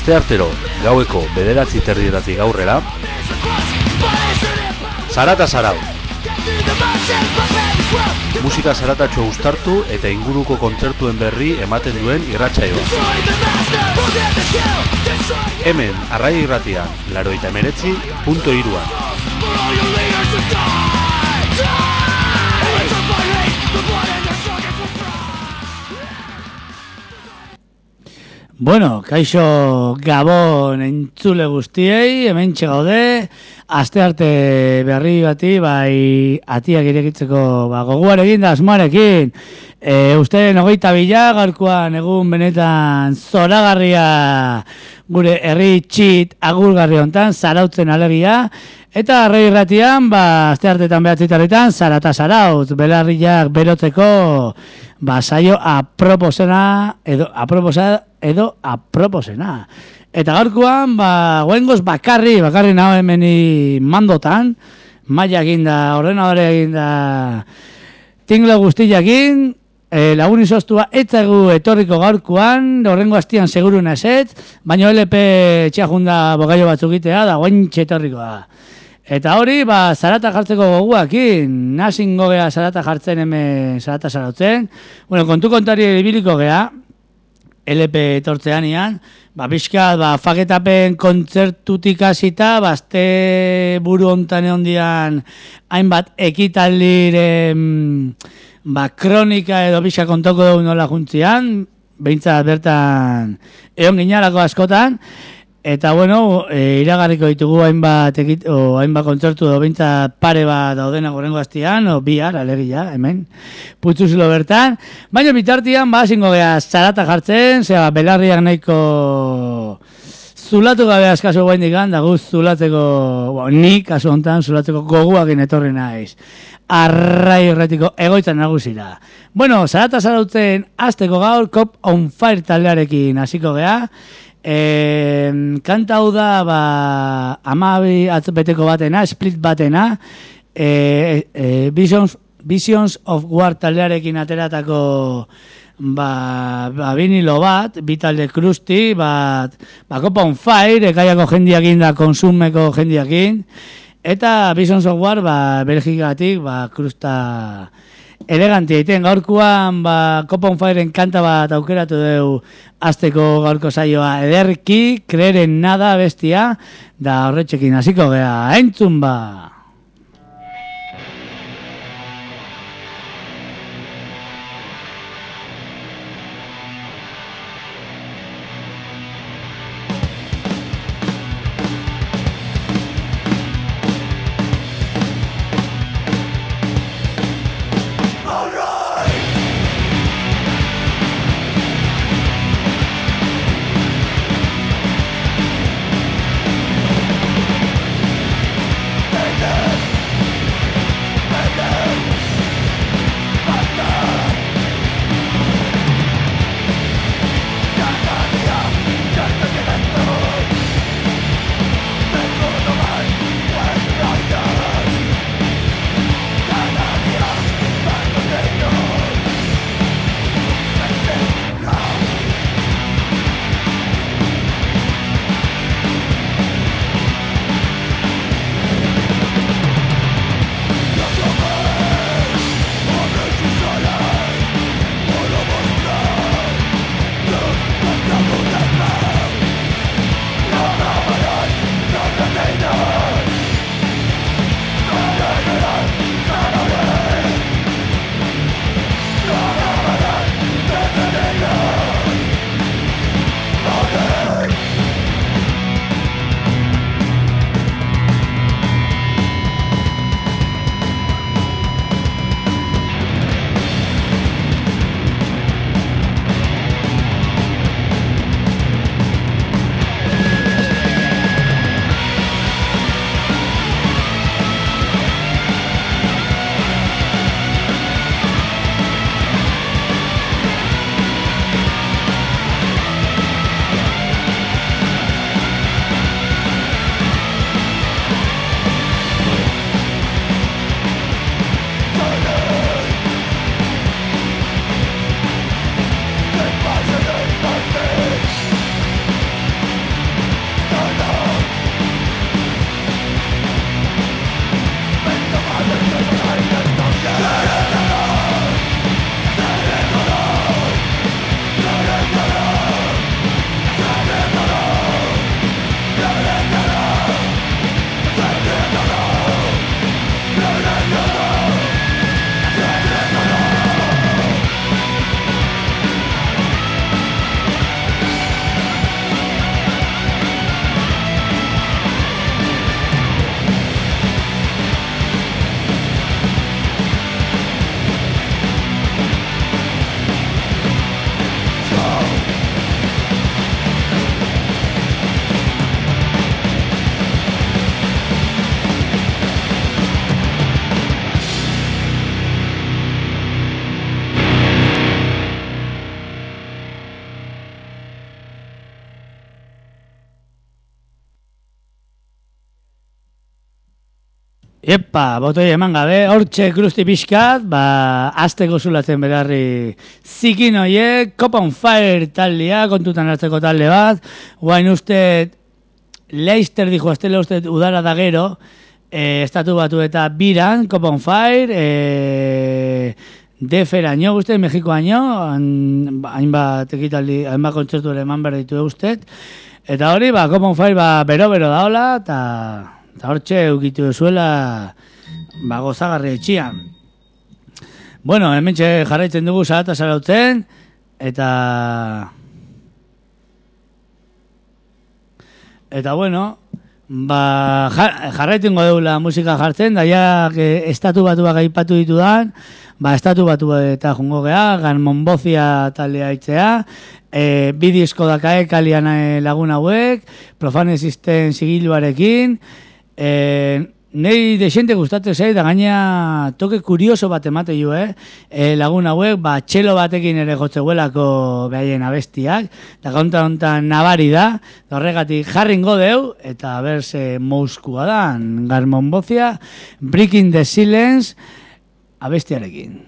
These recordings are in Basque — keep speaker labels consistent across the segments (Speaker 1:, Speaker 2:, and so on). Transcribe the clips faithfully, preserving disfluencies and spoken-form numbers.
Speaker 1: asteartero gaueko bederatzi terdietatik aurrera, Zarata Zarau. Musika zaratatxo uztartu eta inguruko kontzertuen berri ematen duen irratsaioa. Hemen, Arrai Irratian, laurogeita hemeretzi puntu hiruan.
Speaker 2: Bueno, kaixo Gabon entzule guztiei, hementxe gaude, astearte berri bati, bai atiak irekitzeko ba, goguarekin da asmoarekin. E, Ustearen hogeita bila, gaurkoan egun benetan zoragarria gure herri txit agurgarri hontan, zarautzen alegia. Eta Arrai Irratian, ba, asteartetan behatzitaretan, Zarata Zarautz, belarriak berotzeko, ba, saio aproposena, edo, aproposa, edo aproposena. Eta gaurkoan, ba, goengoz bakarri, bakarri naho hemeni mandotan, maila eginda, ordenadore eginda, tinglo guztiakin, e, lagun izostua etzaigu etorriko gaurkoan, horrengo hastian seguru naset, baina L P txajunda bogaio batzuk itea, da guentxe etorrikoa. Eta hori, ba, zarata jartzeko goguakin, nasin gogea zarata jartzen hemen zarata zarautzen. Bueno, kontu kontari ibiliko gea, L P etortzean ian, ba, pixkat, ba, faketapen kontzertutik hasita, ba, azte buru ontan egon dian, hainbat ekitaldiren, ba, kronika edo pixka kontoko dugu nola juntzian, behintzat bertan egon ginalako askotan. Eta bueno, e, iragarriko ditugu hainbat ekit, o hainbat kontzertu edo behintzat pare bat daudena gorengo hastian, o bihar, alegia, hemen, putzuzulo bertan. Baina bitartian, ba, zingo geha zarata jartzen, zera, belarriak nahiko zulatu gabe askaso guain dikan, da guz zulatzeko, bo, nik kasu hontan zulatzeko goguakin etorri naiz. Arrai Irratiko egoitzan nagusira. Bueno, zarata zarautzen azteko gaur, Cop on Fire taldearekin hasiko geha. E, kanta hau da ba, amabi atzopeteko batena, split batena, e, e, Visions, Visions of War taldearekin ateratako ba, ba, vinilo bat, bitalde krusti, bat, ba, Cop on Fire, ekaiako jendiakin da, konsumeko jendiakin, eta Visions of War, ba, Belgikatik, ba, krusta elegantia iten gaurkoan, ba, Cop on Fireen kanta bat aukeratu deu azteko gaurko saioa ederki, kreeren nada bestia, da horretxekin hasiko gea, entzun ba!
Speaker 3: Take
Speaker 2: Epa, botoi eman gabe, hortxe krusti pixkat, ba, azteko zulatzen begarri zikin oiek, Cop on Fire taldea, kontutan hartzeko talde bat, guain uste, Leicester dijo, aztele uste, udara da gero, eh, estatu batu eta biran, Cop on Fire, eh, deferaino uste, Mexikoaino, hainbat ekitaldi, hainbat kontzertu ere eman behar ditu uste, eta hori, ba, Cop on Fire, ba, bero-bero daola, eta... Eta hortxe eukitu zuela ba, gozagarri etxian. Bueno, hemen jarraitzen dugu salata zarautzen, eta... Eta bueno, ba, jarraiten godeula musika jartzen, daiak estatu batuak aipatu ditudan, ba, estatu batu eta jungo geha, Garmonbozia taldea itzea, e, bi disko dakae kalian lagun hauek, Profane System sigiluarekin, Eh, nei desente gustatzen zait da gaina toke kurioso bat emate jo, eh? E, lagun hauek, ba, txelo batekin ere jotzeuelako behaien abestiak, eta gaunta hontan nabari da, da horregatik jarringo deu, eta berze mouskua da, Garmonbozia, Breaking the Silence, abestiarekin.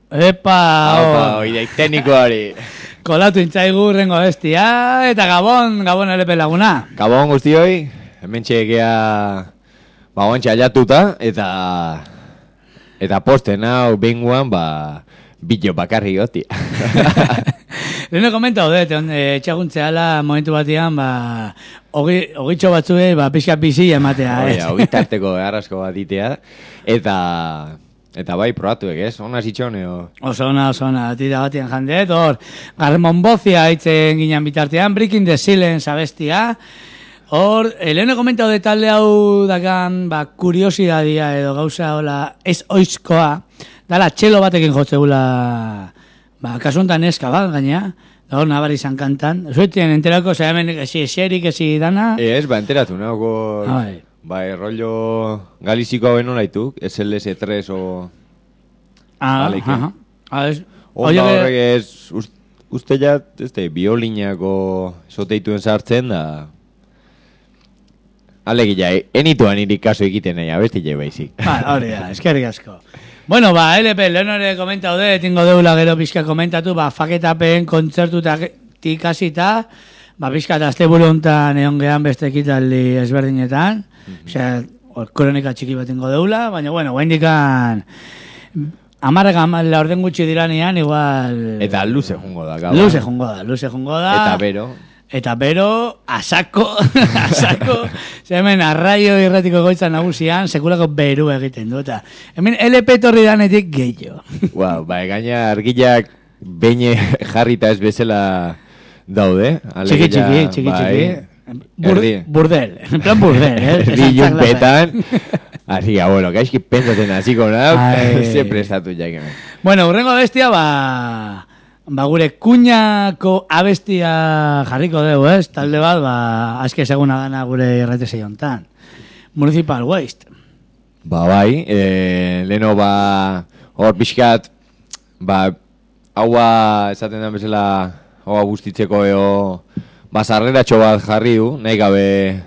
Speaker 2: Epa,
Speaker 3: Opa, oidek teknikoari.
Speaker 2: Kolatu intzaigu rengo bestia, eta Gabon, Gabon L P laguna.
Speaker 3: Gabon guztioi, hemen txekea ba guantxe aliatuta, eta eta posten hau benguan, ba, bilo bakarri goti.
Speaker 2: Leheno komenta hodet, etxaguntzeala momentu batean, ba, ogitxo batzue, ba, pixka bizi ematea, ez?
Speaker 3: Oia, ogitarteko arrasko bat itea, eta... Eta bai, probatuek, ez? Ona zitxone, o...
Speaker 2: Oso ona, oso ona, tira batien jandet, hor, Garmon Bozia haitzen ginen bitartean, Breaking the Silence abestia, hor, leheno komenta hodet talde hau dakan, ba, kuriosidadia edo gauza, hola, ez oizkoa, dala, txelo batekin jotzeula, ba, kasuntan eska bat, gaina, da hor, nabar izan kantan, zuetien enterako, zera hemen, esi eserik, esi dana...
Speaker 3: Ez, ba, enteratu, nago...
Speaker 2: Ai.
Speaker 3: Bai, rollo galiziko hauen olaituk, S L S tres o...
Speaker 2: Ah,
Speaker 3: Alekin.
Speaker 2: aha. Ah, ez...
Speaker 3: Onda horrek ez, ust, uste ja, ez da, biolinako esoteituen sartzen da... Alegia, enituan irik kaso egiten nahi, abesti jai baizik.
Speaker 2: Ba, hori da, eskerrik asko. Bueno, ba, L P, lehen hori komenta hode, tingo deula gero pixka komentatu, ba, faketapen kontzertutik hasita, ba, pixka eta azte buru hontan egon gehan beste ekitaldi ezberdinetan, mm-hmm. Osea, kronika txiki bat ingo deula, baina, bueno, guaindikan amarrak la orden gutxi diranean, igual...
Speaker 3: Eta luze jungo da, gaba.
Speaker 2: Luze jungo da, luze jungo da.
Speaker 3: Eta bero.
Speaker 2: Eta bero, asako, asako, hemen arraio irratiko goitza nagusian, sekulako beru egiten du, eta hemen L P torri danetik gehiago.
Speaker 3: Wow, bai, gaina argillak beine jarrita ez bezala... Daude,
Speaker 2: txiki, txiki, txiki, txiki. Bur, burdel, en plan burdel, eh?
Speaker 3: Rillun petan. Así que, bueno, gaizki pentsaten hasiko nau, ze prestatu jaik.
Speaker 2: Bueno, urrengo abestia, ba, ba gure kuñako abestia jarriko dugu, ez? Talde bat, ba, aske seguna gana gure irrate zeiontan. Municipal Waste.
Speaker 3: Ba, bai, eh, leno, ba, hor pixkat, ba, haua esaten da bezala... Hoa guztitzeko eo basarreratxo bat jarri du, nahi gabe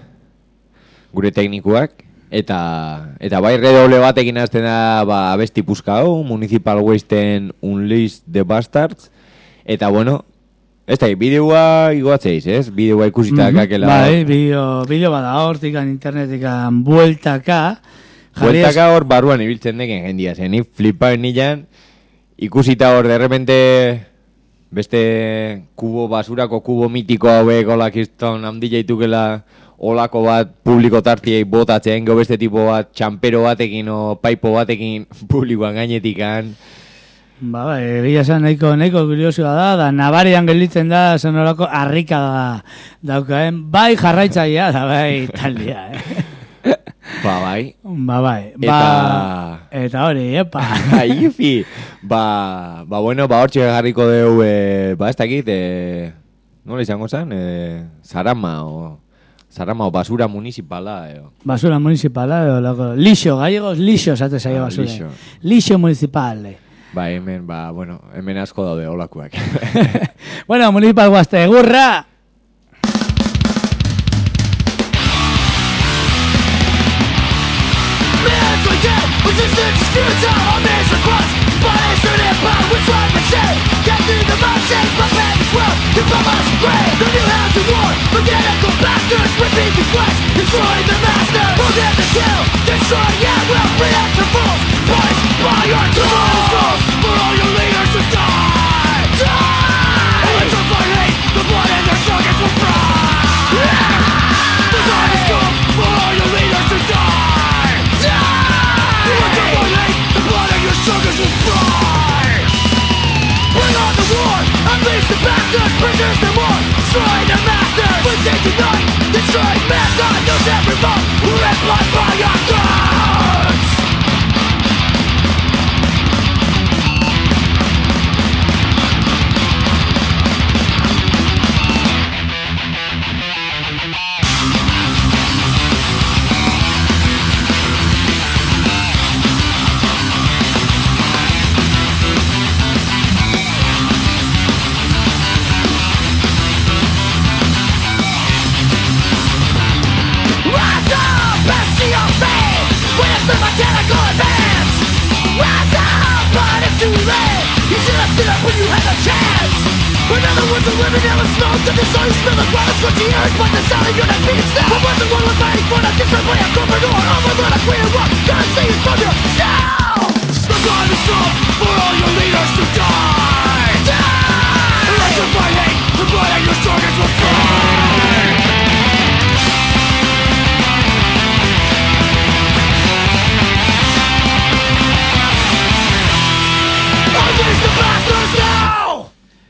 Speaker 3: gure teknikuak. Eta, eta bai redoble batekin azten da ba, abesti puzka hau, Municipal Wasteen Unleash the Bastards. Eta bueno, ez da, bideoa iguatzeiz, ez? Bideoa ikusita mm-hmm. kakela.
Speaker 2: Bai, bideo, bideo bada hortikan internetikan bueltaka.
Speaker 3: Bueltaka hor barruan ibiltzen deken jendia zen, ni flipaen nilan ikusita hor de repente... Beste kubo basurako kubo mitiko hauek olak izton handila itukela olako bat publiko tartiei botatzen, gau beste tipo bat txampero batekin o paipo batekin publikoan gainetikan.
Speaker 2: Ba, ba, egia esan nahiko, nahiko kuriosioa da, da nabarian gelditzen da, zen olako harrika da daukaen, bai jarraitzaia da, bai talia, eh?
Speaker 3: Ba, bai.
Speaker 2: Ba, bai.
Speaker 3: Eta...
Speaker 2: Ba, eta hori, epa.
Speaker 3: Aifi. Ba, ba, bueno, ba, hortxe jarriko deu, e, ba, ez dakit, e, nola izango zen, e, Zarama, o, Zarama, o basura municipala, eo.
Speaker 2: Basura municipala, eo, lako, lixo, gallegos, lixo, zate zaio ah, basura. Lixo. Lixo municipale.
Speaker 3: Ba, hemen, ba, bueno, hemen asko daude olakuak.
Speaker 2: Bueno, municipal guazte, gurra!
Speaker 4: Resistance is futile, all man's request. Bodies turning apart, which one would say? Get through the motions, my path is well. You from us grave, the new house of war. Mechanical bastards, repeat the quest. Destroy the master, forget the kill. Destroy, yeah, well, react to fools. Boys, by your tools. For all your leaders to die. Die! Electrify hate, the blood and their struggles will fry. The time is come for all your leaders to die. Die! The blood of your sugars will fry. Bring on the war, unleash the bastards, prisoners no more. Destroy the masters, we take tonight. Destroy mankind, use every vote. Red blood by your guns. Rise up, bestial fame. With the mechanical advance. Rise up, but it's too late. You should have stood up when you had a chance. In other words, the living hell is smoke. That the sun smell the ground. What you hear is but the sound of your neck being snapped. But what's the world of fighting for? Not different by a corporate or overload. A queer walk, gonna see it from your soul. The time is up for all your leaders to die. Die! Electrify hate, the blood and your strongest will fly. Unleash the bastards now!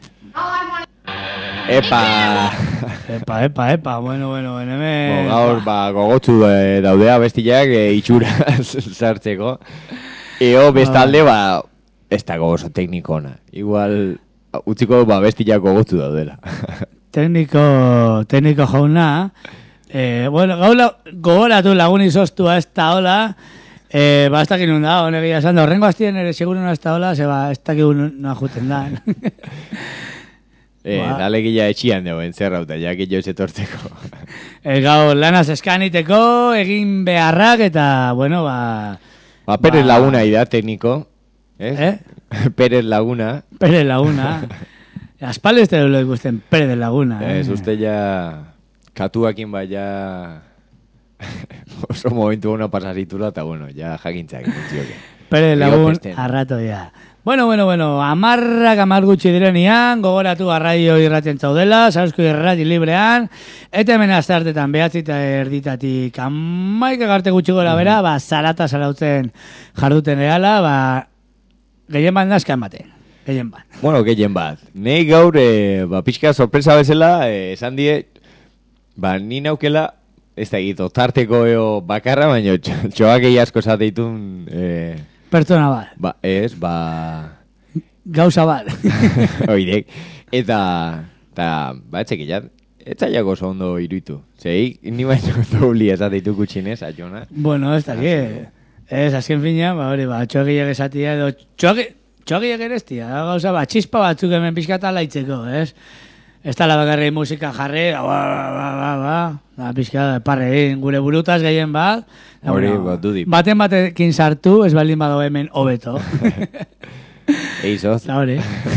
Speaker 3: Epa!
Speaker 2: Epa, epa, epa, bueno, bueno, bueno, hemen...
Speaker 3: Bo, gaur, ba, gogotsu e, daudea bestiak e, itxura sartzeko. Eo bestalde, ba, ez dago oso tekniko ona. Igual, utziko, ba, bestiak gogotsu daudela.
Speaker 2: Tekniko, tekniko jauna. Eh, bueno, gaula, gogoratu lagun izostua ez da hola. Eh, ba, ez dakit nun da, honegia esan da. Horrengo aztien ere, seguro no ez da hola, ze ba, ez dakit nun ajuten da.
Speaker 3: Eh,
Speaker 2: Ba.
Speaker 3: dale gila etxian dagoen zerrauta, jaki jo etortzeko.
Speaker 2: E, gau, lanaz eskaniteko, egin beharrak, eta, bueno, ba...
Speaker 3: Ba, Perez
Speaker 2: Ba.
Speaker 3: Laguna ida tekniko, ez?
Speaker 2: Eh?
Speaker 3: Perez Laguna.
Speaker 2: Pere Laguna. Aspaldi ez delo ikusten Pere Laguna. Eh?
Speaker 3: Ez uste ja katuakin ba ja oso momentu hona pasazitula, eta bueno, ja jakintzak.
Speaker 2: Pere Lagun
Speaker 3: Rigotesten.
Speaker 2: arrato ja. Bueno, bueno, bueno, amarrak amar gutxi direnian, gogoratu arraio irratien zaudela, sauzko irrati librean, eta hemen astartetan behatzi eta erditatik amaika garte gutxi gora bera, ba, zarata zarautzen jarduten eala, ba, gehien bat nazka ematen, gehien bat.
Speaker 3: Bueno, gehien bat. Nei gaur, e, ba, pixka sorpresa bezala, e, esan die, ba, ni naukela, ez da egito, tarteko eo bakarra, baina txoak egi asko zateitun... E,
Speaker 2: Pertsona bat,
Speaker 3: ba, ez, ba...
Speaker 2: gauza bat.
Speaker 3: Oidek. Eta, eta, ba, etxekillat, etzaiak oso ondo iruitu. Zei, ni baino dobli esateitu kutxinez, atxona.
Speaker 2: Bueno, ez daki, ez, azken fina, ba, hori, ba, txoakiak esatia, edo, txoakiak, txoakiak erestia, gauza, ba, txispa batzuk hemen pixkata laitzeko, ez? Ez tala bakarri musika jarri, ba, ba, ba, ba, ba, ba, pixka, parre egin, gure burutaz gehien bat. Da,
Speaker 3: Hori,
Speaker 2: bueno,
Speaker 3: ba, dudip.
Speaker 2: baten batekin sartu, ez baldin bado hemen hobeto.
Speaker 3: Eizoz.
Speaker 2: Da hori.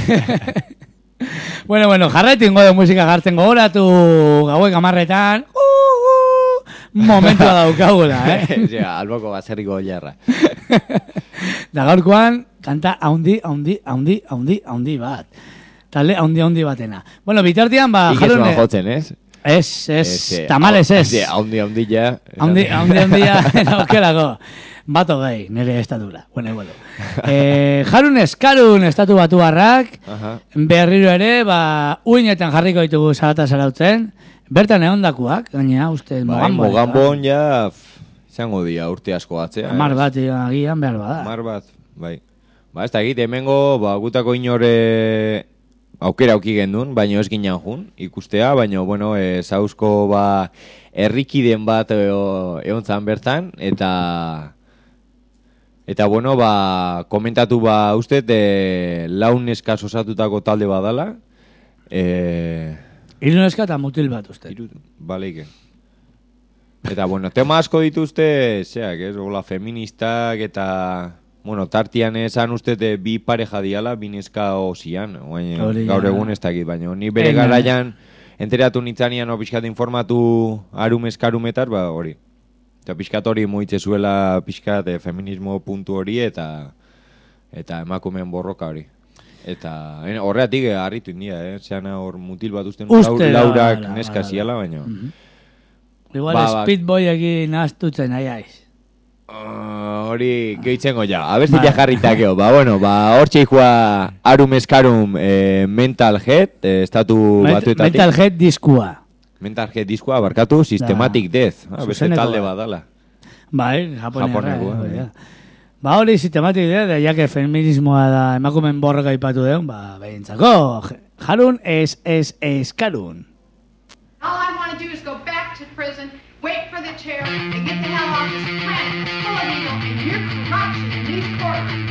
Speaker 2: Bueno, bueno, jarraitu ingo de musika jartzen gogoratu gauek amarretan, uh, uh, momentua daukagula, eh?
Speaker 3: Ja, alboko baserriko jarra.
Speaker 2: Da gaurkoan, kanta haundi, haundi, haundi, haundi, haundi bat. Talde haundi, haundi batena. Bueno, bitartian, ba,
Speaker 3: Ikezuan jotzen, ez?
Speaker 2: Ez, ez,
Speaker 3: Ez, eh,
Speaker 2: tamales ez.
Speaker 3: Ez, haundi, haundi ja.
Speaker 2: Haundi, haundi, haundi ja, naukelako. Bato gai, nire estatura. Bueno, bueno. Eh, jarun eskarun estatu batu barrak,
Speaker 3: Aha.
Speaker 2: berriro ere, ba, uinetan jarriko ditugu zarata zarautzen, bertan egondakoak, gaina, uste,
Speaker 3: Bai,
Speaker 2: mogambo.
Speaker 3: mogambon ja, f, izango dia urte asko batzea.
Speaker 2: Amar
Speaker 3: ez?
Speaker 2: bat agian behar bada.
Speaker 3: Amar bat, bai. Ba, ez da egite, hemengo, ba, gutako inore aukera auki gendun, baino ez ginen jun, ikustea, baino, bueno, e, zauzko, ba, errikiden bat e, egontzan bertan, eta... Eta, bueno, ba, komentatu, ba, uste, e, laun eskaz osatutako talde badala. E,
Speaker 2: Hiru neska eta mutil bat, uste.
Speaker 3: Iru, baleike. Eta, bueno, tema asko dituzte, zeak, ez, hola, feministak, eta, bueno, tartian esan uste de bi pareja diala, bi neska osian, baina,
Speaker 2: Hori,
Speaker 3: gaur
Speaker 2: ja.
Speaker 3: egun ez dakit, baina, ni bere
Speaker 2: Ena.
Speaker 3: garaian, enteratu nintzanian, o pixkat informatu arum eskarumetar, ba, hori. Eta pixkat hori moitze zuela pixkat eh, feminismo puntu hori, eta eta emakumeen borroka hori. Eta en, horreatik eh, harritu india, eh? Zeana hor mutil bat usten
Speaker 2: Uste
Speaker 3: laur,
Speaker 2: da,
Speaker 3: laurak
Speaker 2: bala,
Speaker 3: neska
Speaker 2: bala.
Speaker 3: ziala, baina...
Speaker 2: Mhm. Igual
Speaker 3: Ba, ba.
Speaker 2: Speedboy egin astutzen nahi aiz.
Speaker 3: Uh, hori gehitzen goia, abesti
Speaker 2: Vale.
Speaker 3: ja jarritakeo. Ba, bueno, ba, hor txeikua arum eskarum eh, Mental Head, eh, estatu
Speaker 2: Met-
Speaker 3: batuetatik.
Speaker 2: Metal Head diskua.
Speaker 3: Mental Head diskoa, barkatu, Systematic Death. Ah, beste
Speaker 2: Zuzeneko
Speaker 3: talde
Speaker 2: bat.
Speaker 3: badala.
Speaker 2: Bai, japonearra.
Speaker 3: Japonekoa,
Speaker 2: eh,
Speaker 3: bai.
Speaker 2: ja. Ba hori sistematik da, da jake feminismoa da emakumen borroka ipatu deun, ba, behintzako, jarun ez ez eskarun.
Speaker 5: All I want to do is go back to prison, wait for the chair, and get the hell off this planet full of evil and your corruption in these courtrooms.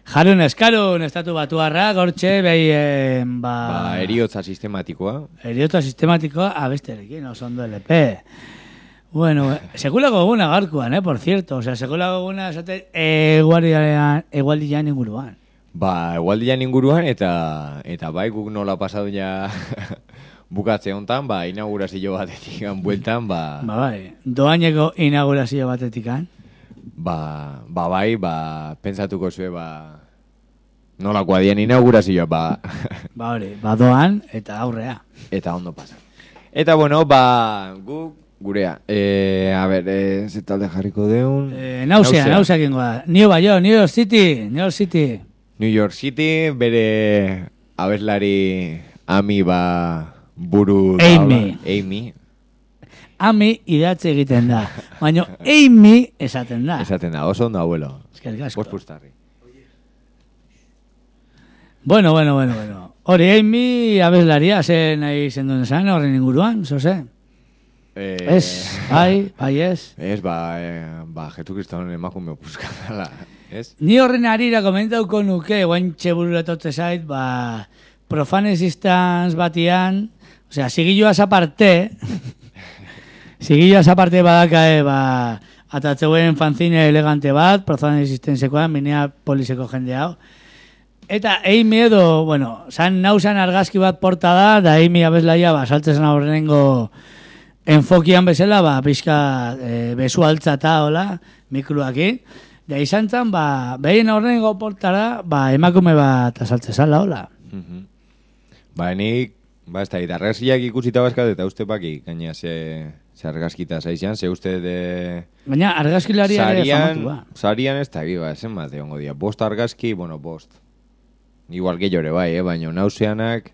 Speaker 2: Jarun eskarun, estatu batuarra, gortxe, behi, eh, ba...
Speaker 3: Ba, eriotza sistematikoa.
Speaker 2: Eriotza sistematikoa, abesterekin, oso ondo L P. Bueno, sekulako eguna garkuan, eh, por cierto. O sea, sekulako eguna esate egualdian, egualdian inguruan.
Speaker 3: Ba, egualdian inguruan, eta eta bai, guk nola pasadu ja bukatze hontan, ba, inaugurazio batetik bueltan, ba...
Speaker 2: Ba, bai, doaineko inaugurazio batetik an.
Speaker 3: Ba, ba, bai, ba, pentsatuko zue, ba, nolakoa dien inaugurazioa, ba...
Speaker 2: Ba, hori, ba, doan, eta aurrea.
Speaker 3: Eta ondo pasa. Eta, bueno, ba, guk, gurea, eh, a ber, eh, zetalde jarriko deun...
Speaker 2: Eh, nausea, nausea kingoa. New York, New York City, New York City.
Speaker 3: New York City, bere abeslari Ami, ba, buru...
Speaker 2: Amy.
Speaker 3: Amy.
Speaker 2: Ami idatze egiten da. Baina Amy esaten da.
Speaker 3: Esaten da, oso ondo abuelo.
Speaker 2: Eskerrik asko.
Speaker 3: Pospustarri.
Speaker 2: Bueno, bueno, bueno, bueno. Hori Amy abeslaria, ze nahi zenduen esan, horren inguruan, zoze?
Speaker 3: Eh,
Speaker 2: Ez, bai, bai ez.
Speaker 3: Ez, ba, eh, ba, Jesu Kristonen emakume puskadala, ez?
Speaker 2: Ni horren arira komentauko nuke, guantxe bururetote zait, ba, profanesistans batian, osea, sigilloaz aparte, sigilloaz aparte badakae, ba, atatzeuen fanzine elegante bat, profanesistensekoan, Minneapoliseko jende hau. Eta Amy edo, bueno, san nausan argazki bat porta da, da Amy abeslaia, ba, saltzen horrengo enfokian bezala, ba, pixka e, besu altza eta hola, mikroakin. Da izan zan, ba, behin horrengo portara, ba, emakume bat azaltze zala, hola.
Speaker 3: Mm-hmm. Ba, nik, ba, ez da, eta argazkiak ikusita bazkat, eta uste paki, gaina ze, ze argazkita zaizian, ze uste de...
Speaker 2: Baina argazkilaria ere famatu, ba.
Speaker 3: Sarian ez da, ba, zen bat, egongo dia. Bost argazki, bueno, bost. Igual gehiore bai, eh, baina nauseanak...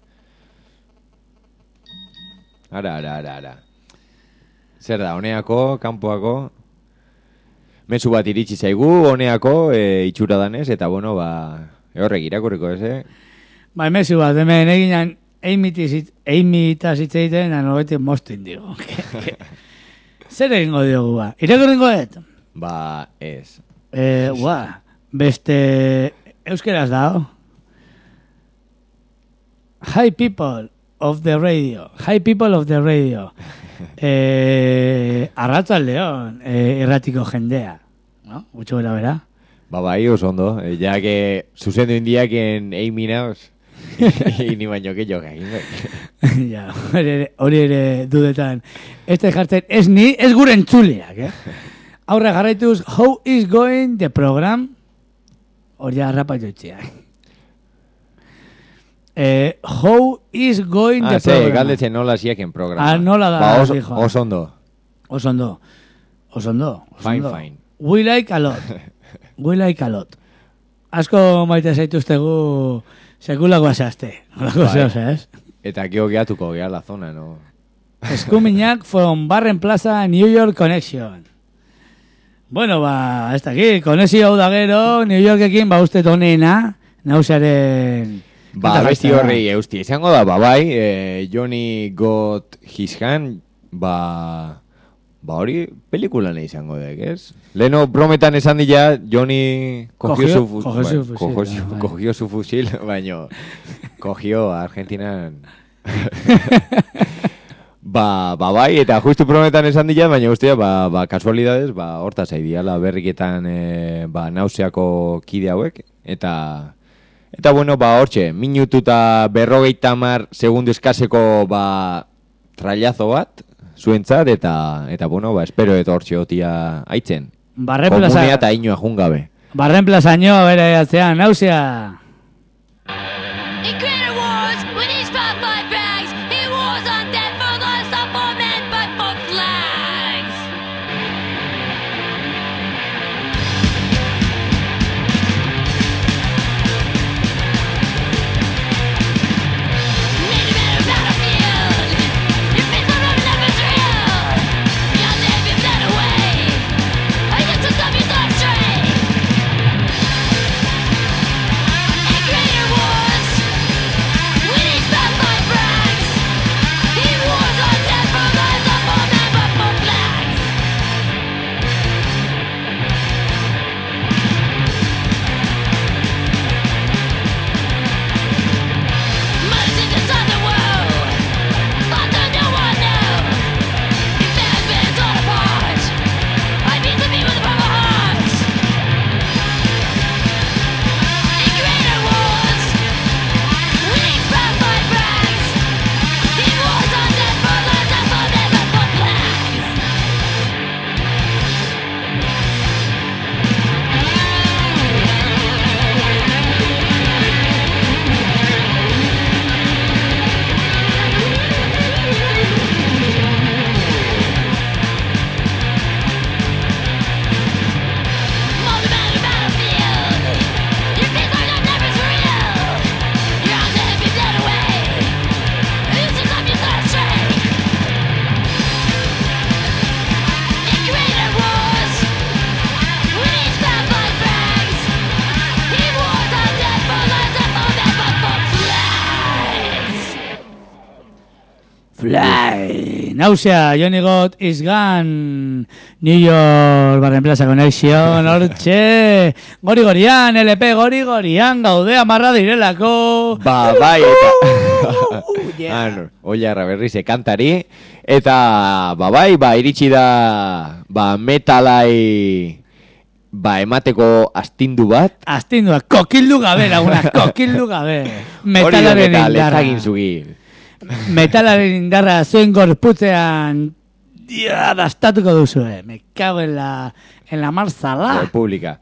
Speaker 3: Ara, ara, ara, ara. Zer da, honeako, kanpoako... Mezu bat iritsi zaigu, honeako, e, itxura danez, eta bueno, ba... Horrek irakurriko ez, eh?
Speaker 2: Ba, mezu bat, hemen eginan eimita zitzeiten, anogetik moztu indigo. Zer egingo diogu, ba? Irakurrengo et?
Speaker 3: Ba, ez.
Speaker 2: Eh, ba, beste... Euskeraz dao. Hi people of the radio. Hi people of the radio. eh, Arratzaldeon, eh, erratiko jendea. ¿No? Gutxo bera bera.
Speaker 3: Ba, bai, oso ondo. Eh, ja que zuzendu indiak en Amy naos. Ni baino que jo gain.
Speaker 2: Ja, hori ere dudetan. Este jartzen, ez ni, ez gure entzuleak, eh? Aurre jarraituz, how is going the program? Hori arrapatu itxiak. Eh, how is going
Speaker 3: ah,
Speaker 2: the
Speaker 3: sí,
Speaker 2: program?
Speaker 3: galdetzen nola ziaken programa.
Speaker 2: Ah, nola da,
Speaker 3: ba, oso,
Speaker 2: dijo.
Speaker 3: oso ondo.
Speaker 2: Oso ondo. Oso ondo.
Speaker 3: Fine, fine.
Speaker 2: We like a lot. We like a lot. Asko maite zaituztegu sekulako asazte. Olako zehose, ez?
Speaker 3: Eta geo geatuko gea la zona, no?
Speaker 2: Eskuminak from Barren Plaza, New York Connection. Bueno, ba, ez dakit, konexio hau da gero, New Yorkekin, ba, uste tonena, nausearen...
Speaker 3: Ba, besti horrei eusti. Izango da, ba, bai, eh, Johnny Got His Hand, ba... Ba, hori pelikulan izango dek, ez? Leno brometan esan dira, Johnny cogió su fusil.
Speaker 2: Cogió su fusil,
Speaker 3: Cogió, cogió su fusil, baino, cogió a Argentinan... Ba, ba, bai, eta justu prometan esan dira, baina guztia, ba, ba, kasualidades, ba, horta zaidiala berriketan, e, ba, nauseako kide hauek, eta, eta, bueno, ba, hortxe, minutu eta berrogeita hamar segundu eskaseko, ba, trailazo bat, zuentzat, eta, eta, bueno, ba, espero eta hortxe otia aitzen.
Speaker 2: Barren plaza...
Speaker 3: Komunia eta inoa jungabe.
Speaker 2: Barren plaza nio, bere atzean, nausea... Fly. Nausea, Johnny God is gone. New York, Barren Plaza Connection, hortxe. Gori gorian, L P gori gorian, gaude amarra direlako.
Speaker 3: Ba, bai, eta...
Speaker 2: Yeah.
Speaker 3: Ah, Oiarra berriz kantari. Eta, ba, bai, ba, iritsi da, ba, metalai, ba, emateko astindu bat.
Speaker 2: Astindua, kokildu gabe, laguna, kokildu gabe. Metalaren indarra.
Speaker 3: Hori zugi.
Speaker 2: Metalaren indarra zuen gorputzean dia, dastatuko duzue. Me cago en la, en la marzala.
Speaker 3: República.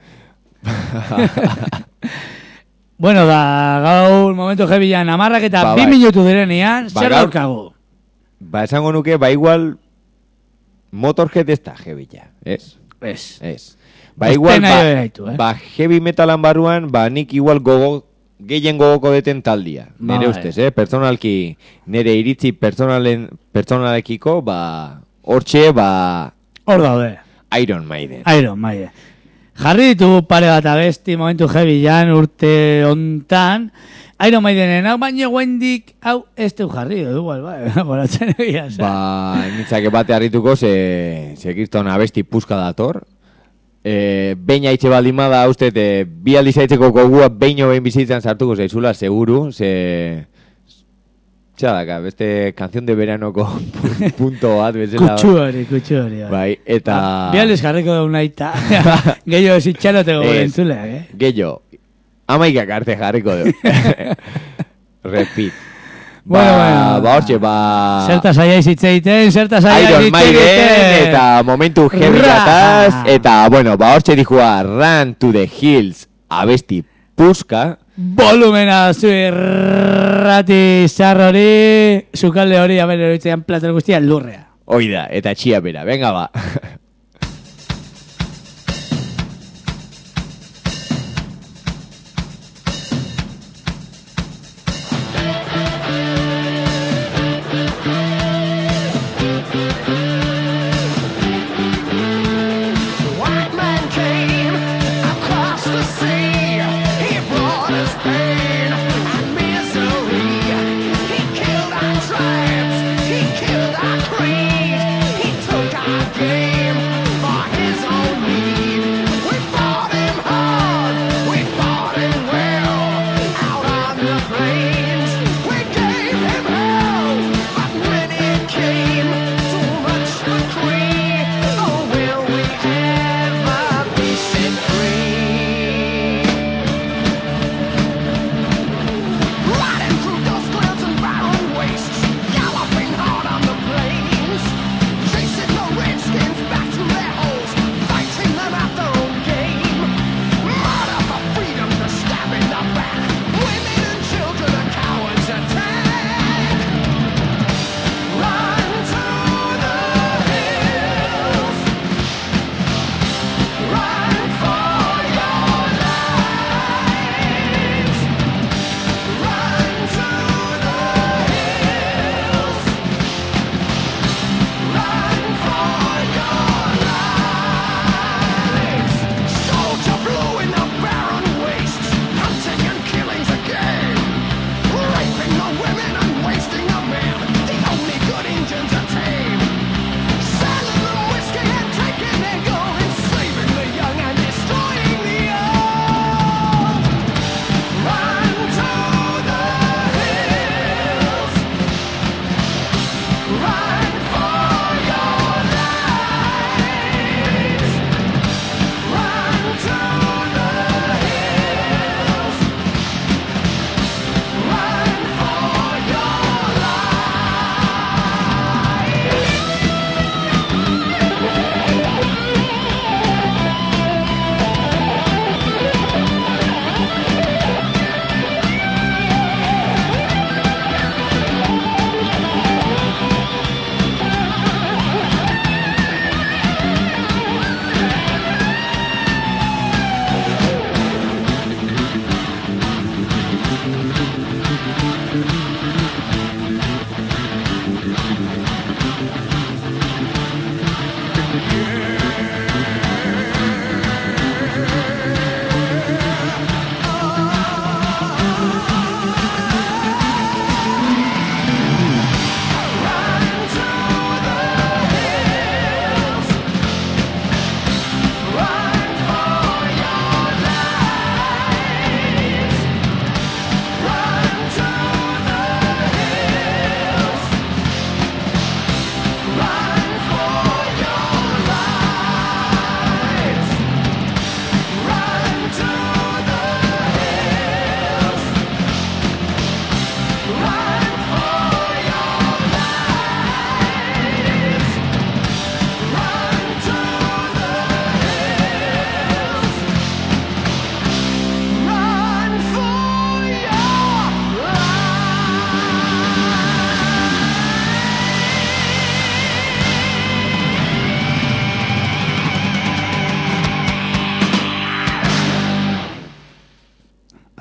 Speaker 2: Bueno, da, gaur momentu jebilan amarrak eta
Speaker 3: Ba,
Speaker 2: bi
Speaker 3: bai.
Speaker 2: minutu direnean,
Speaker 3: Ba,
Speaker 2: zer
Speaker 3: gaur-
Speaker 2: daukagu?
Speaker 3: Ba, esango nuke, ba, igual, Motorhead ez da jebila, ez?
Speaker 2: Ez.
Speaker 3: Ez. Ba,
Speaker 2: Ez
Speaker 3: igual,
Speaker 2: dena
Speaker 3: ba,
Speaker 2: jo gaitu, eh?
Speaker 3: ba, heavy metalan barruan, ba, nik igual gogo, gehien gogoko deten taldia.
Speaker 2: Ba,
Speaker 3: Nere
Speaker 2: bai.
Speaker 3: ustez, eh? Personalki, nere iritzi personalen, personalekiko, ba, hortxe, ba,
Speaker 2: Hor daude.
Speaker 3: Iron Maiden.
Speaker 2: Iron Maiden. Jarri ditugu pare bat abesti momentu jebilan urte hontan. Iron Maidenen hau baino guendik hau ez teu jarri du igual, bai. Boratzen egia.
Speaker 3: Ba, nitzake bate harrituko, ze, ze kriston abesti puska dator. E, behin haitxe baldimada, uste, e, bi aldiz haitzeko gogua behin behin bizitzan sartuko zaizula, seguru, ze... Txadaka, beste canción de veranoko punto bat, bezala.
Speaker 2: Kutsu hori, kutsu hori.
Speaker 3: Bai, eta...
Speaker 2: Bi aldiz jarriko daun naita. Gehiago zitxaroteko
Speaker 3: Ez.
Speaker 2: entzuleak, eh?
Speaker 3: Gehiago, amaikak arte jarriko du. Repeat. Ba,
Speaker 2: Bueno, bueno.
Speaker 3: ba, hortxe, ba...
Speaker 2: Zertaz aiaiz hitz egiten, zertaz aiaiz
Speaker 3: Iron
Speaker 2: hitz
Speaker 3: Maiden,
Speaker 2: egiten.
Speaker 3: eta momentu heavyataz, eta, bueno, ba, hortxe dihua Run to the Hills abesti puska.
Speaker 2: Volumena zu irrati zarrori, sukalde hori aben eroitzean plater guztia lurrea.
Speaker 3: Hoi da, eta txia bera, venga ba.
Speaker 4: White man came across the sea. He brought us pain and misery. He killed our tribes. He killed our creed. He took our game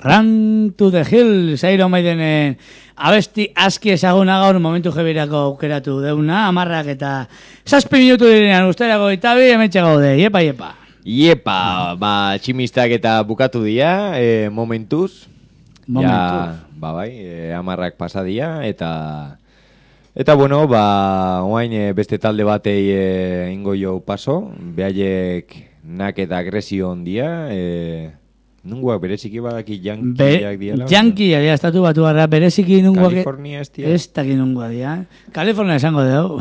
Speaker 2: Run to the Hills, Iron Maidenen abesti aski ezaguna gaur momentu jebirako aukeratu deuna, amarrak eta zazpi minutu direnean usterako eta bi emetxe gaude, iepa, iepa.
Speaker 3: Iepa, ba, tximistak eta bukatu dira, e, momentuz.
Speaker 2: Momentuz.
Speaker 3: Ja, ba, bai, e, amarrak pasadia, eta... Eta, bueno, ba, oain e, beste talde batei e, ingo jo paso, behaiek nak eta agresio ondia, e, nunguak bereziki badaki jankiak diala?
Speaker 2: Jankiak dira, estatu batu gara, bereziki nunguak...
Speaker 3: California ez dira?
Speaker 2: Ez taki nunguak dira. California esango dugu.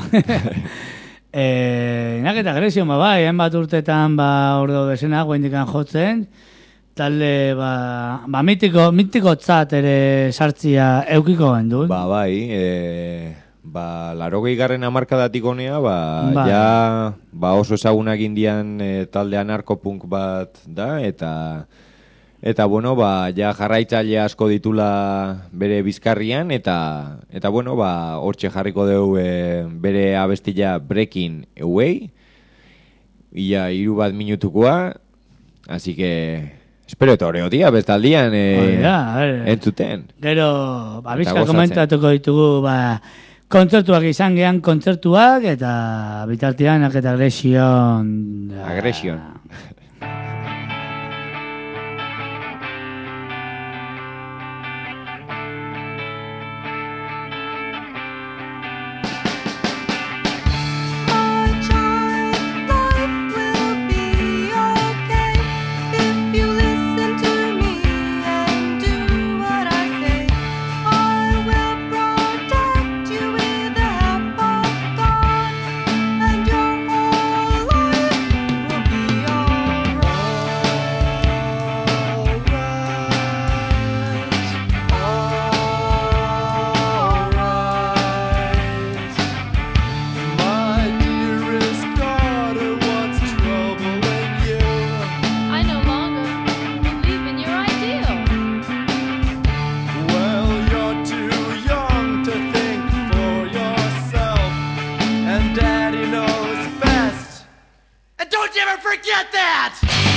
Speaker 2: e, nak eta agresio, ba, bai, bat urtetan, ba, ordo bezena, guaindikan jotzen, talde, ba, ba mitiko, mitiko tzat ere sartzia eukiko gendun.
Speaker 3: Ba, bai, e... Ba, larogei garren amarkadatik honea, ba,
Speaker 2: Bai.
Speaker 3: ja, ba, oso ezagunak indian e, talde anarkopunk bat da, eta, eta, bueno, ba, ja jarraitzaile asko ditula bere bizkarrian, eta, eta, bueno, ba, hortxe jarriko dugu e, bere abestila Breaking Away, ia hiru bat minutukoa, así que... Espero eta horreo dia, bestaldian e,
Speaker 2: Oida,
Speaker 3: entzuten.
Speaker 2: Gero, ba,
Speaker 3: Eta
Speaker 2: bizka
Speaker 3: gozatzen.
Speaker 2: komentatuko ditugu, ba, kontzertuak izan gehan kontzertuak, eta bitartean eta agresion...
Speaker 3: Agresion.
Speaker 6: I no longer believe in your ideal.
Speaker 7: Well, you're too young to think for yourself, and Daddy knows best. And don't you ever forget that!